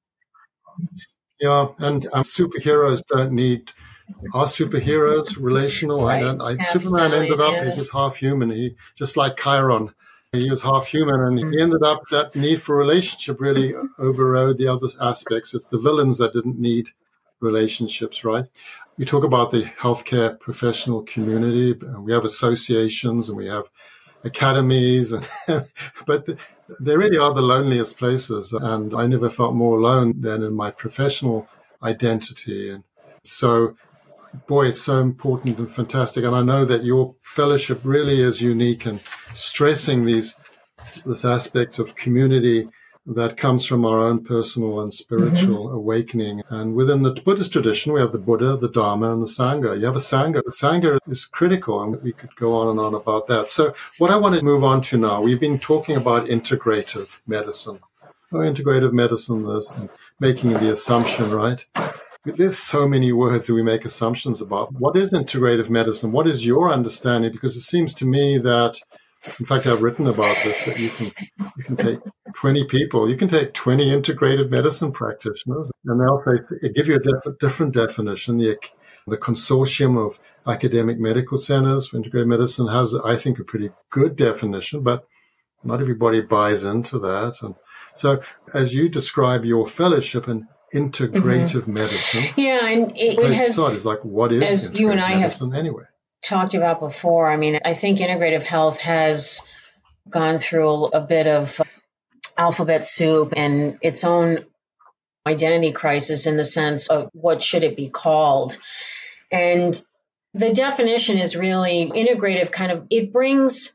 Yeah, and um, superheroes don't need, are superheroes relational? Right. I don't. I, Superman ended up, yes. he was half human. He, just like Chiron, he was half human, and mm-hmm. he ended up, that need for relationship really overrode the other aspects. It's the villains that didn't need relationships, right? We talk about the healthcare professional community. We have associations and we have academies, and but they really are the loneliest places. And I never felt more alone than in my professional identity. And so, boy, it's so important and fantastic. And I know that your fellowship really is unique in stressing these this aspect of community that comes from our own personal and spiritual mm-hmm. awakening. And within the Buddhist tradition, we have the Buddha, the Dharma, and the Sangha. You have a Sangha. The Sangha is critical, and we could go on and on about that. So what I want to move on to now, we've been talking about integrative medicine. Oh, integrative medicine is and making the assumption, right? There's so many words that we make assumptions about. What is integrative medicine? What is your understanding? Because it seems to me that, in fact, I've written about this, that you can you can take twenty people, you can take twenty integrative medicine practitioners, and they'll say, give you a def- different definition. The, the consortium of academic medical centers for integrative medicine has, I think, a pretty good definition, but not everybody buys into that. And so as you describe your fellowship in integrative mm-hmm. medicine, yeah, and it, it has, is like, what is as you and I medicine have anyway? Talked about before. I mean, I think integrative health has gone through a bit of alphabet soup and its own identity crisis in the sense of what should it be called. And the definition is really integrative kind of, it brings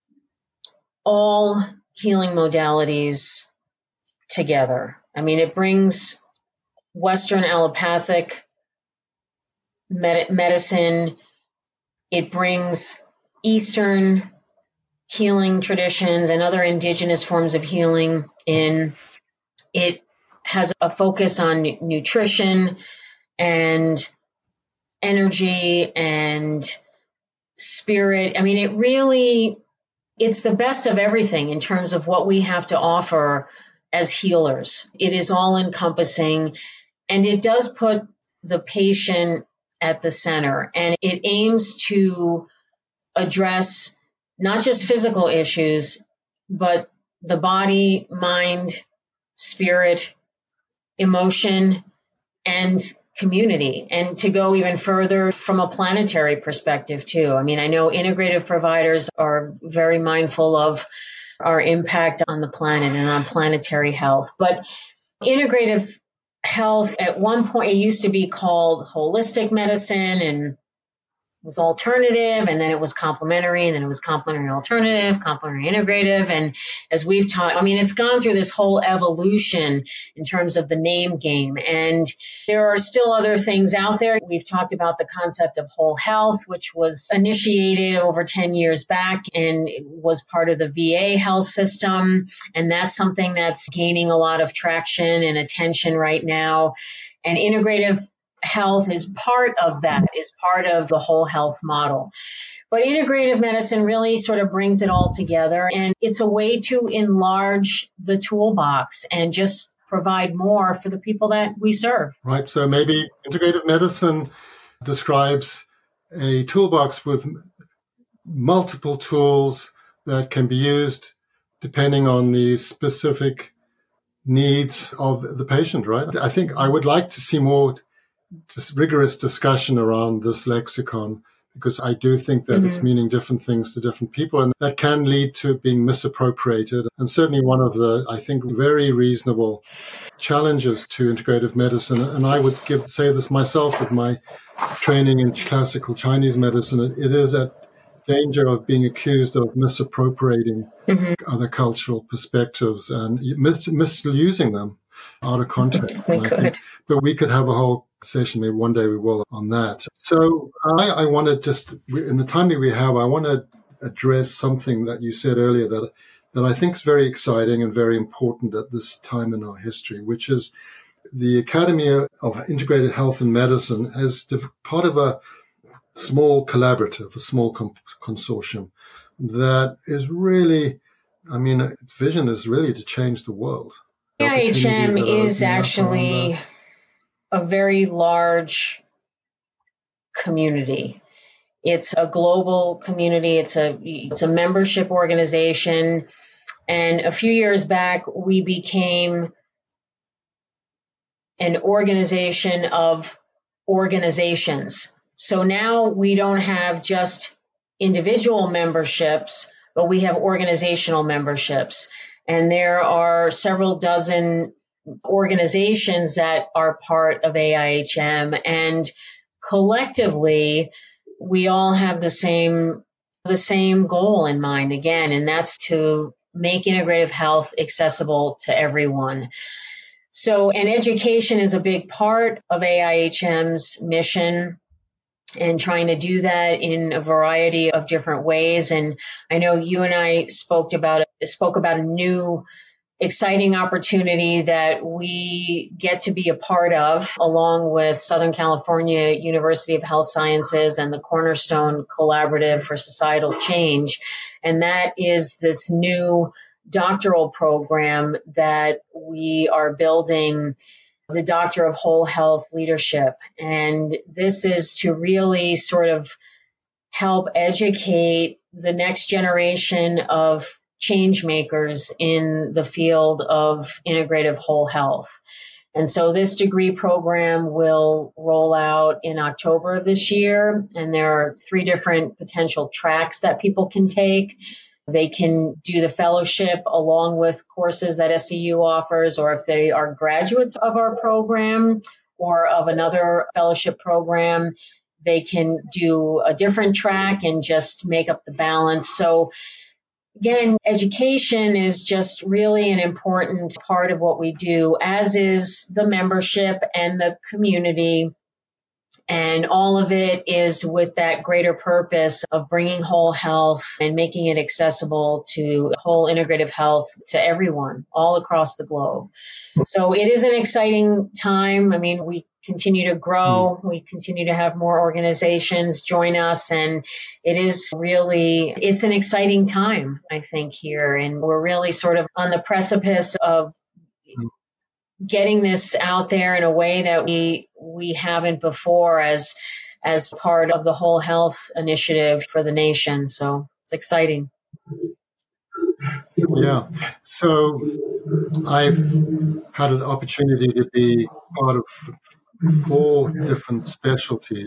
all healing modalities together. I mean, it brings Western allopathic med- medicine. It brings Eastern healing traditions and other indigenous forms of healing in. It has a focus on nu- nutrition and energy and spirit. I mean, it really, it's the best of everything in terms of what we have to offer as healers. It is all encompassing, and it does put the patient at the center, and it aims to address not just physical issues, but the body, mind, spirit, emotion, and community, and to go even further from a planetary perspective too. I mean, I know integrative providers are very mindful of our impact on the planet and on planetary health, but integrative health at one point, it used to be called holistic medicine, and it was alternative, and then it was complementary, and then it was complementary alternative, complementary integrative. And as we've taught, I mean, it's gone through this whole evolution in terms of the name game. And there are still other things out there. We've talked about the concept of whole health, which was initiated over ten years back and was part of the V A health system. And that's something that's gaining a lot of traction and attention right now. And integrative health is part of that, is part of the whole health model. But integrative medicine really sort of brings it all together, and it's a way to enlarge the toolbox and just provide more for the people that we serve. Right. So maybe integrative medicine describes a toolbox with multiple tools that can be used depending on the specific needs of the patient, right? I think I would like to see more just rigorous discussion around this lexicon, because I do think that mm-hmm. it's meaning different things to different people, and that can lead to being misappropriated. And certainly one of the, I think, very reasonable challenges to integrative medicine, and I would give say this myself with my training in classical Chinese medicine, it, it is at danger of being accused of misappropriating mm-hmm. other cultural perspectives and mis- misusing them out of context. We I could. think, but we could have a whole session, maybe one day we will, on that. So I, I want to just, in the time that we have, I want to address something that you said earlier that that I think is very exciting and very important at this time in our history, which is the Academy of Integrated Health and Medicine as part of a small collaborative, a small com- consortium that is really, I mean, its vision is really to change the world. A I H M is actually a very large community. It's a global community. It's a it's a membership organization. And a few years back, we became an organization of organizations. So now we don't have just individual memberships, but we have organizational memberships. And there are several dozen organizations that are part of A I H M, and collectively we all have the same the same goal in mind again, and that's to make integrative health accessible to everyone. So, and education is a big part of A I H M's mission, and trying to do that in a variety of different ways. And I know you and I spoke about spoke about a new exciting opportunity that we get to be a part of, along with Southern California University of Health Sciences and the Cornerstone Collaborative for Societal Change. And that is this new doctoral program that we are building, the Doctor of Whole Health Leadership. And this is to really sort of help educate the next generation of change makers in the field of integrative whole health. And so this degree program will roll out in October of this year. And there are three different potential tracks that people can take. They can do the fellowship along with courses that S C U offers, or if they are graduates of our program or of another fellowship program, they can do a different track and just make up the balance. So again, education is just really an important part of what we do, as is the membership and the community. And all of it is with that greater purpose of bringing whole health and making it accessible to whole integrative health to everyone all across the globe. So it is an exciting time. I mean, we continue to grow. We continue to have more organizations join us. And it is really, it's an exciting time, I think, here. And we're really sort of on the precipice of getting this out there in a way that we we haven't before as as part of the whole health initiative for the nation. So it's exciting. Yeah. So I've had an opportunity to be part of four different specialties,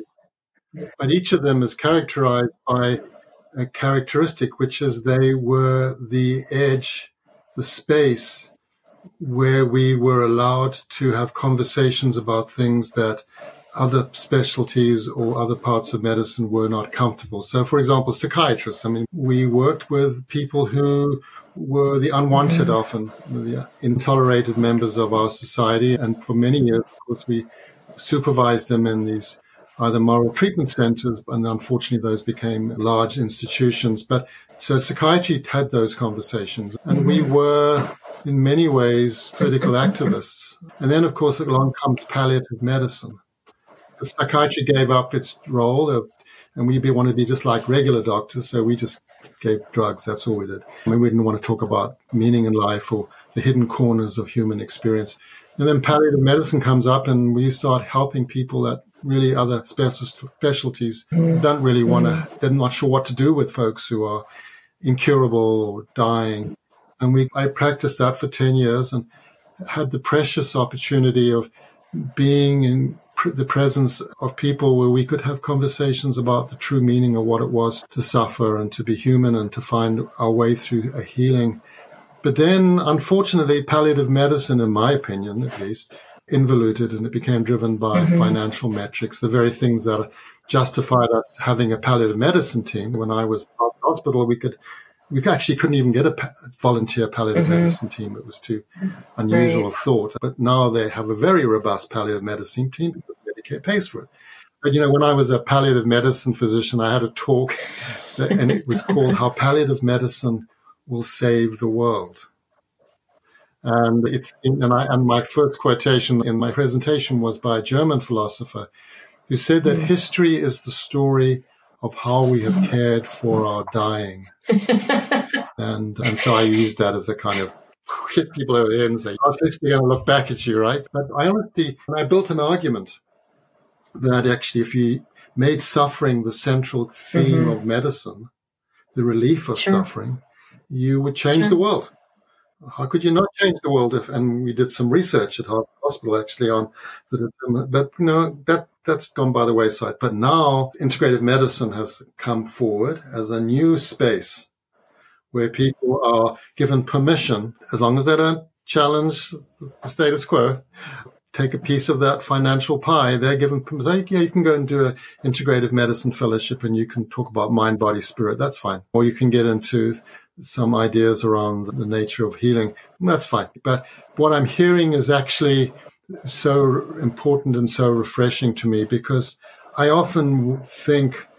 but each of them is characterized by a characteristic, which is they were the edge, the space where we were allowed to have conversations about things that other specialties or other parts of medicine were not comfortable. So, for example, psychiatrists. I mean, we worked with people who were the unwanted, often the intolerated members of our society. And for many years, of course, we supervised them in these either moral treatment centers, and unfortunately those became large institutions. But so psychiatry had those conversations, and we were in many ways political activists. And then, of course, along comes palliative medicine. The psychiatry gave up its role, of, and we wanted to be just like regular doctors, so we just gave drugs. That's all we did. I mean, we didn't want to talk about meaning in life or the hidden corners of human experience. And then palliative medicine comes up, and we start helping people that really other specialties don't really want to, they're not sure what to do with folks who are incurable or dying. And we, I practiced that for ten years and had the precious opportunity of being in pr- the presence of people where we could have conversations about the true meaning of what it was to suffer and to be human and to find our way through a healing. But then, unfortunately, palliative medicine, in my opinion at least, involuted, and it became driven by mm-hmm. financial metrics, the very things that justified us having a palliative medicine team. When I was at the hospital, we could We actually couldn't even get a pa- volunteer palliative mm-hmm. medicine team. It was too unusual right. a thought. But now they have a very robust palliative medicine team because Medicare pays for it. But, you know, when I was a palliative medicine physician, I had a talk, and it was called How Palliative Medicine Will Save the World. And it's in, and, I, and my first quotation in my presentation was by a German philosopher who said that mm. history is the story of how we have cared for our dying. and and so I used that as a kind of hit people over the head and say, I was basically going to look back at you, right? But I honestly, I built an argument that actually if you made suffering the central theme mm-hmm. of medicine, the relief of sure. suffering, you would change sure. the world. How could you not change the world if, and we did some research at Harvard Hospital actually on the, but you know, that, that's gone by the wayside. But now integrative medicine has come forward as a new space where people are given permission, as long as they don't challenge the status quo, take a piece of that financial pie, they're given permission. Yeah, you can go and do an integrative medicine fellowship and you can talk about mind, body, spirit. That's fine. Or you can get into some ideas around the nature of healing. That's fine. But what I'm hearing is actually so important and so refreshing to me, because I often think,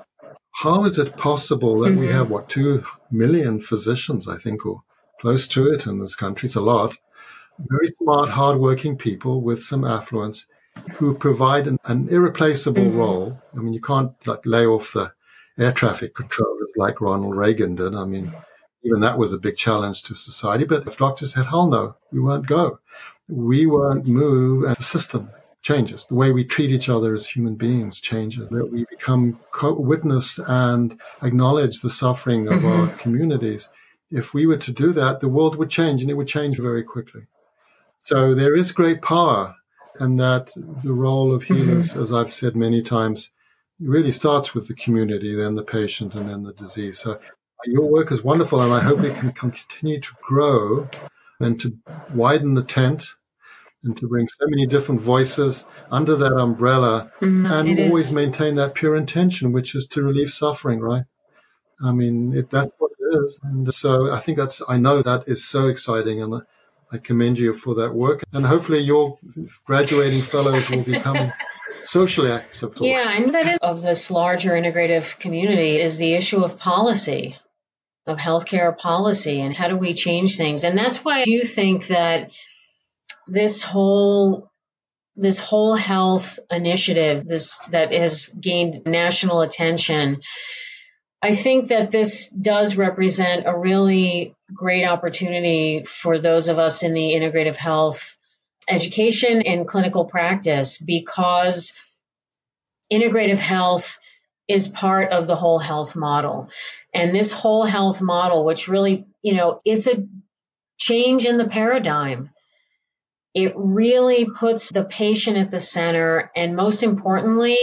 how is it possible that mm-hmm. we have, what, two million physicians, I think, or close to it in this country? It's a lot. Very smart, hardworking people with some affluence who provide an, an irreplaceable mm-hmm. role. I mean, you can't like lay off the air traffic controllers like Ronald Reagan did. I mean, even that was a big challenge to society. But if doctors said, hell no, we won't go. We won't move, and the system changes. The way we treat each other as human beings changes. That we become co-witness and acknowledge the suffering of mm-hmm. our communities. If we were to do that, the world would change, and it would change very quickly. So there is great power, and that the role of healers, mm-hmm. as I've said many times, really starts with the community, then the patient, and then the disease. So your work is wonderful, and I hope it can continue to grow and to widen the tent and to bring so many different voices under that umbrella mm-hmm, and always is. maintain that pure intention, which is to relieve suffering, right? I mean, it, that's what it is. And so I think that's, I know that is so exciting, and I commend you for that work. And hopefully your graduating fellows will become social acts of thought. Yeah, and that is of this larger integrative community is the issue of policy, of healthcare policy, and how do we change things? And that's why I do think that this whole this whole health initiative, this that has gained national attention, I think that this does represent a really great opportunity for those of us in the integrative health education and clinical practice, because integrative health is part of the whole health model. And this whole health model, which really, you know, it's a change in the paradigm. It really puts the patient at the center. And most importantly,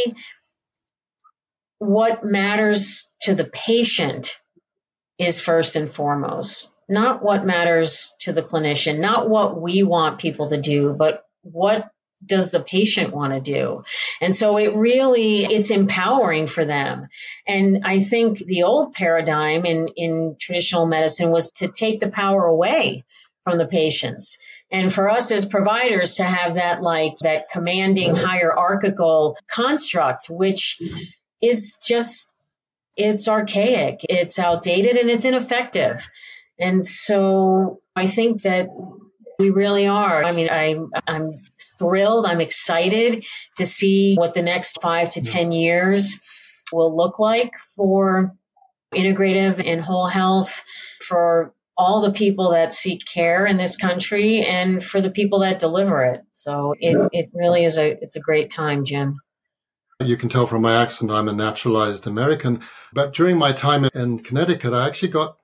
what matters to the patient is first and foremost, not what matters to the clinician, not what we want people to do, but what does the patient want to do? And so it really, it's empowering for them. And I think the old paradigm in, in traditional medicine was to take the power away from the patients. And for us as providers to have that, like that commanding hierarchical construct, which is just, it's archaic, it's outdated, and it's ineffective. And so I think that we really are. I mean, I, I'm thrilled. I'm excited to see what the next five to ten years will look like for integrative and whole health, for all the people that seek care in this country and for the people that deliver it. So it, it really is a, it's a great time, Jim. You can tell from my accent I'm a naturalized American. But during my time in Connecticut, I actually got,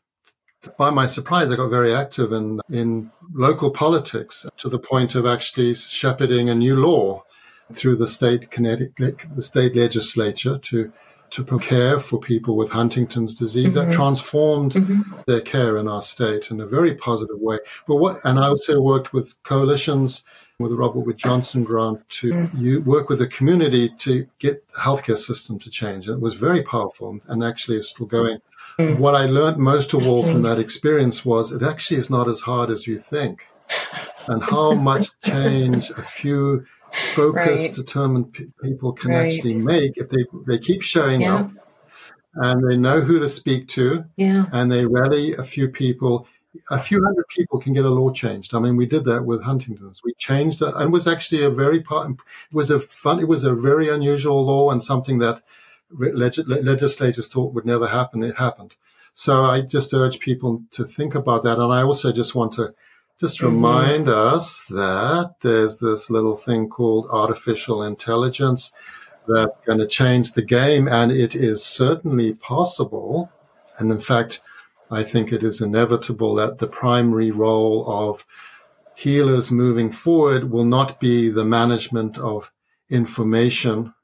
by my surprise, I got very active in, in local politics to the point of actually shepherding a new law through the state Connecticut, the state legislature to to care for people with Huntington's disease. Mm-hmm. That transformed mm-hmm. their care in our state in a very positive way. But what, and I also worked with coalitions with the Robert Wood Johnson grant to mm-hmm. you work with the community to get the healthcare system to change. And it was very powerful and actually is still going. Mm-hmm. What I learned most of all from that experience was it actually is not as hard as you think, and how much change a few focused, right. determined pe- people can right. actually make if they, they keep showing yeah. up and they know who to speak to yeah. and they rally a few people. A few hundred people can get a law changed. I mean, we did that with Huntington's. We changed it, and it was actually a very part. It was a fun. It was a very unusual law and something that leg- legislators thought would never happen. It happened. So I just urge people to think about that. And I also just want to just mm-hmm. remind us that there's this little thing called artificial intelligence that's going to change the game, and it is certainly possible. And in fact, I think it is inevitable that the primary role of healers moving forward will not be the management of information,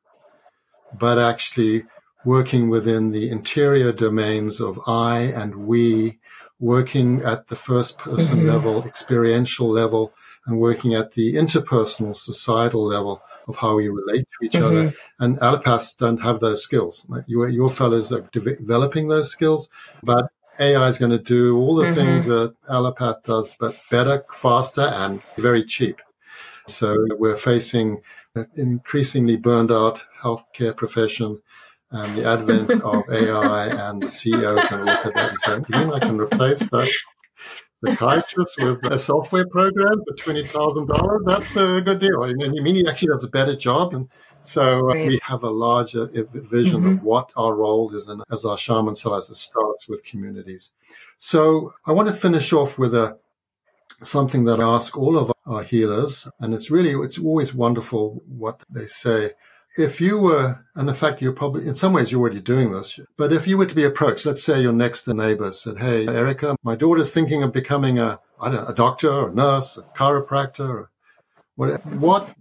but actually working within the interior domains of I and we, working at the first person mm-hmm. level, experiential level, and working at the interpersonal societal level of how we relate to each mm-hmm. other. And allopaths don't have those skills. Your, your fellows are de- developing those skills, but A I is going to do all the mm-hmm. things that allopath does, but better, faster, and very cheap. So we're facing an increasingly burned out healthcare profession, and the advent of A I, and the C E O is going to look at that and say, you mean I can replace that psychiatrist with a software program for twenty thousand dollars? That's a good deal. I mean, you mean he actually does a better job? And so uh, we have a larger vision mm-hmm. of what our role is in, as our shaman cells. It starts with communities. So I want to finish off with a something that I ask all of our healers, and it's really, it's always wonderful what they say. If you were, and in fact, you're probably, in some ways, you're already doing this, but if you were to be approached, let's say your next door neighbor said, hey, Erica, my daughter's thinking of becoming a, I don't know, a doctor or a nurse, a chiropractor, or whatever. What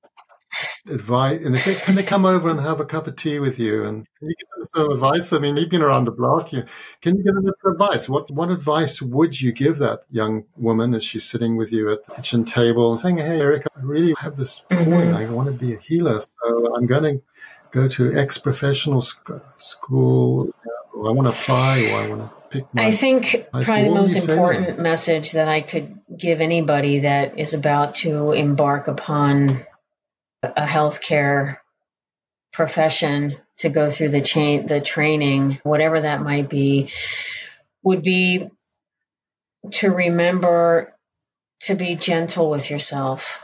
advice, and they say, can they come over and have a cup of tea with you? And can you give them some advice? I mean, you've been around the block. You, can you give them some advice? What what advice would you give that young woman as she's sitting with you at the kitchen table and saying, hey, Erica, I really have this calling. Mm-hmm. I want to be a healer. So I'm going to go to X professional sc- school. Or I want to apply, or I want to pick my... I think probably the most important message that I could give anybody that is about to embark upon a healthcare profession to go through the chain, the training, whatever that might be, would be to remember to be gentle with yourself,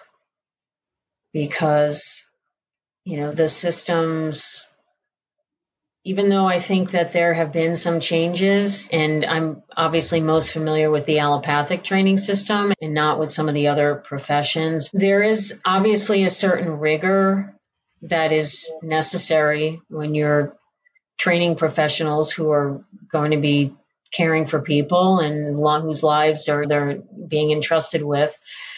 because, you know, the systems, even though I think that there have been some changes, and I'm obviously most familiar with the allopathic training system and not with some of the other professions, there is obviously a certain rigor that is necessary when you're training professionals who are going to be caring for people and whose lives are they're being entrusted with.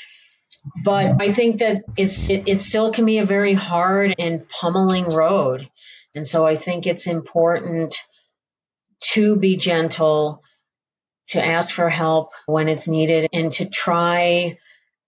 But I think that it's it, it still can be a very hard and pummeling road. And so I think it's important to be gentle, to ask for help when it's needed, and to try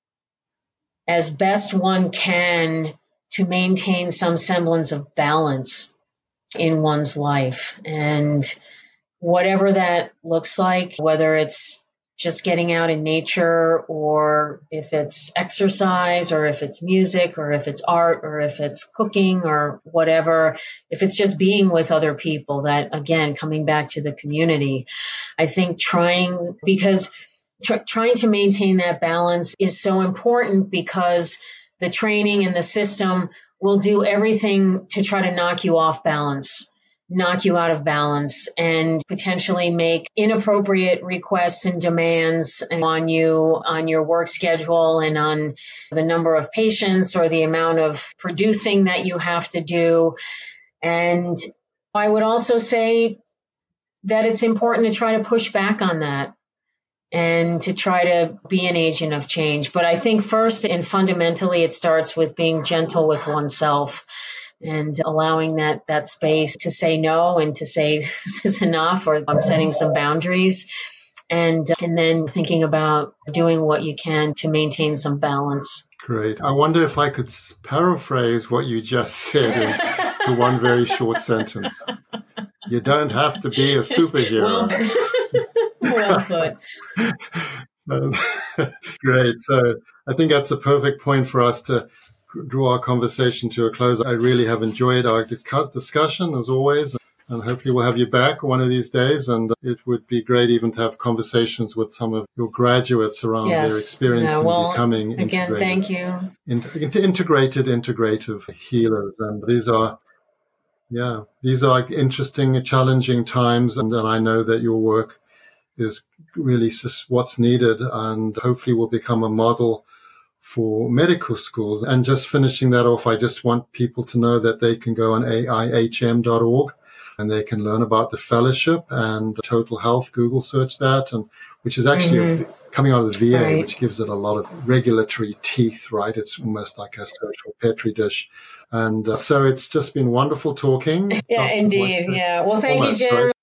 as best one can to maintain some semblance of balance in one's life. And whatever that looks like, whether it's just getting out in nature, or if it's exercise, or if it's music, or if it's art, or if it's cooking, or whatever, if it's just being with other people, that, again, coming back to the community, I think trying, because tr- trying to maintain that balance is so important, because the training and the system will do everything to try to knock you off balance, knock you out of balance, and potentially make inappropriate requests and demands on you, on your work schedule, and on the number of patients or the amount of producing that you have to do. And I would also say that it's important to try to push back on that and to try to be an agent of change. But I think first and fundamentally, it starts with being gentle with oneself and allowing that that space to say no, and to say this is enough, or I'm setting some boundaries, and and then thinking about doing what you can to maintain some balance. Great. I wonder if I could paraphrase what you just said into one very short sentence. You don't have to be a superhero. Well, well put. Great. So I think that's a perfect point for us to draw our conversation to a close. I really have enjoyed our discussion, as always, and hopefully we'll have you back one of these days. And it would be great even to have conversations with some of your graduates around yes. their experience yeah, well, in becoming again, integrated. Thank you. In, integrated, integrative healers. And these are, yeah, these are interesting, challenging times. And, and I know that your work is really what's needed, and hopefully will become a model for medical schools. And just finishing that off, I just want people to know that they can go on A I H M dot org and they can learn about the fellowship and Total Health. Google search that, and which is actually mm-hmm. a, coming out of the V A, right. which gives it a lot of regulatory teeth, right? It's almost like a social petri dish. And uh, so it's just been wonderful talking. Yeah, indeed. Yeah. Well, thank almost, you, Jim. Right?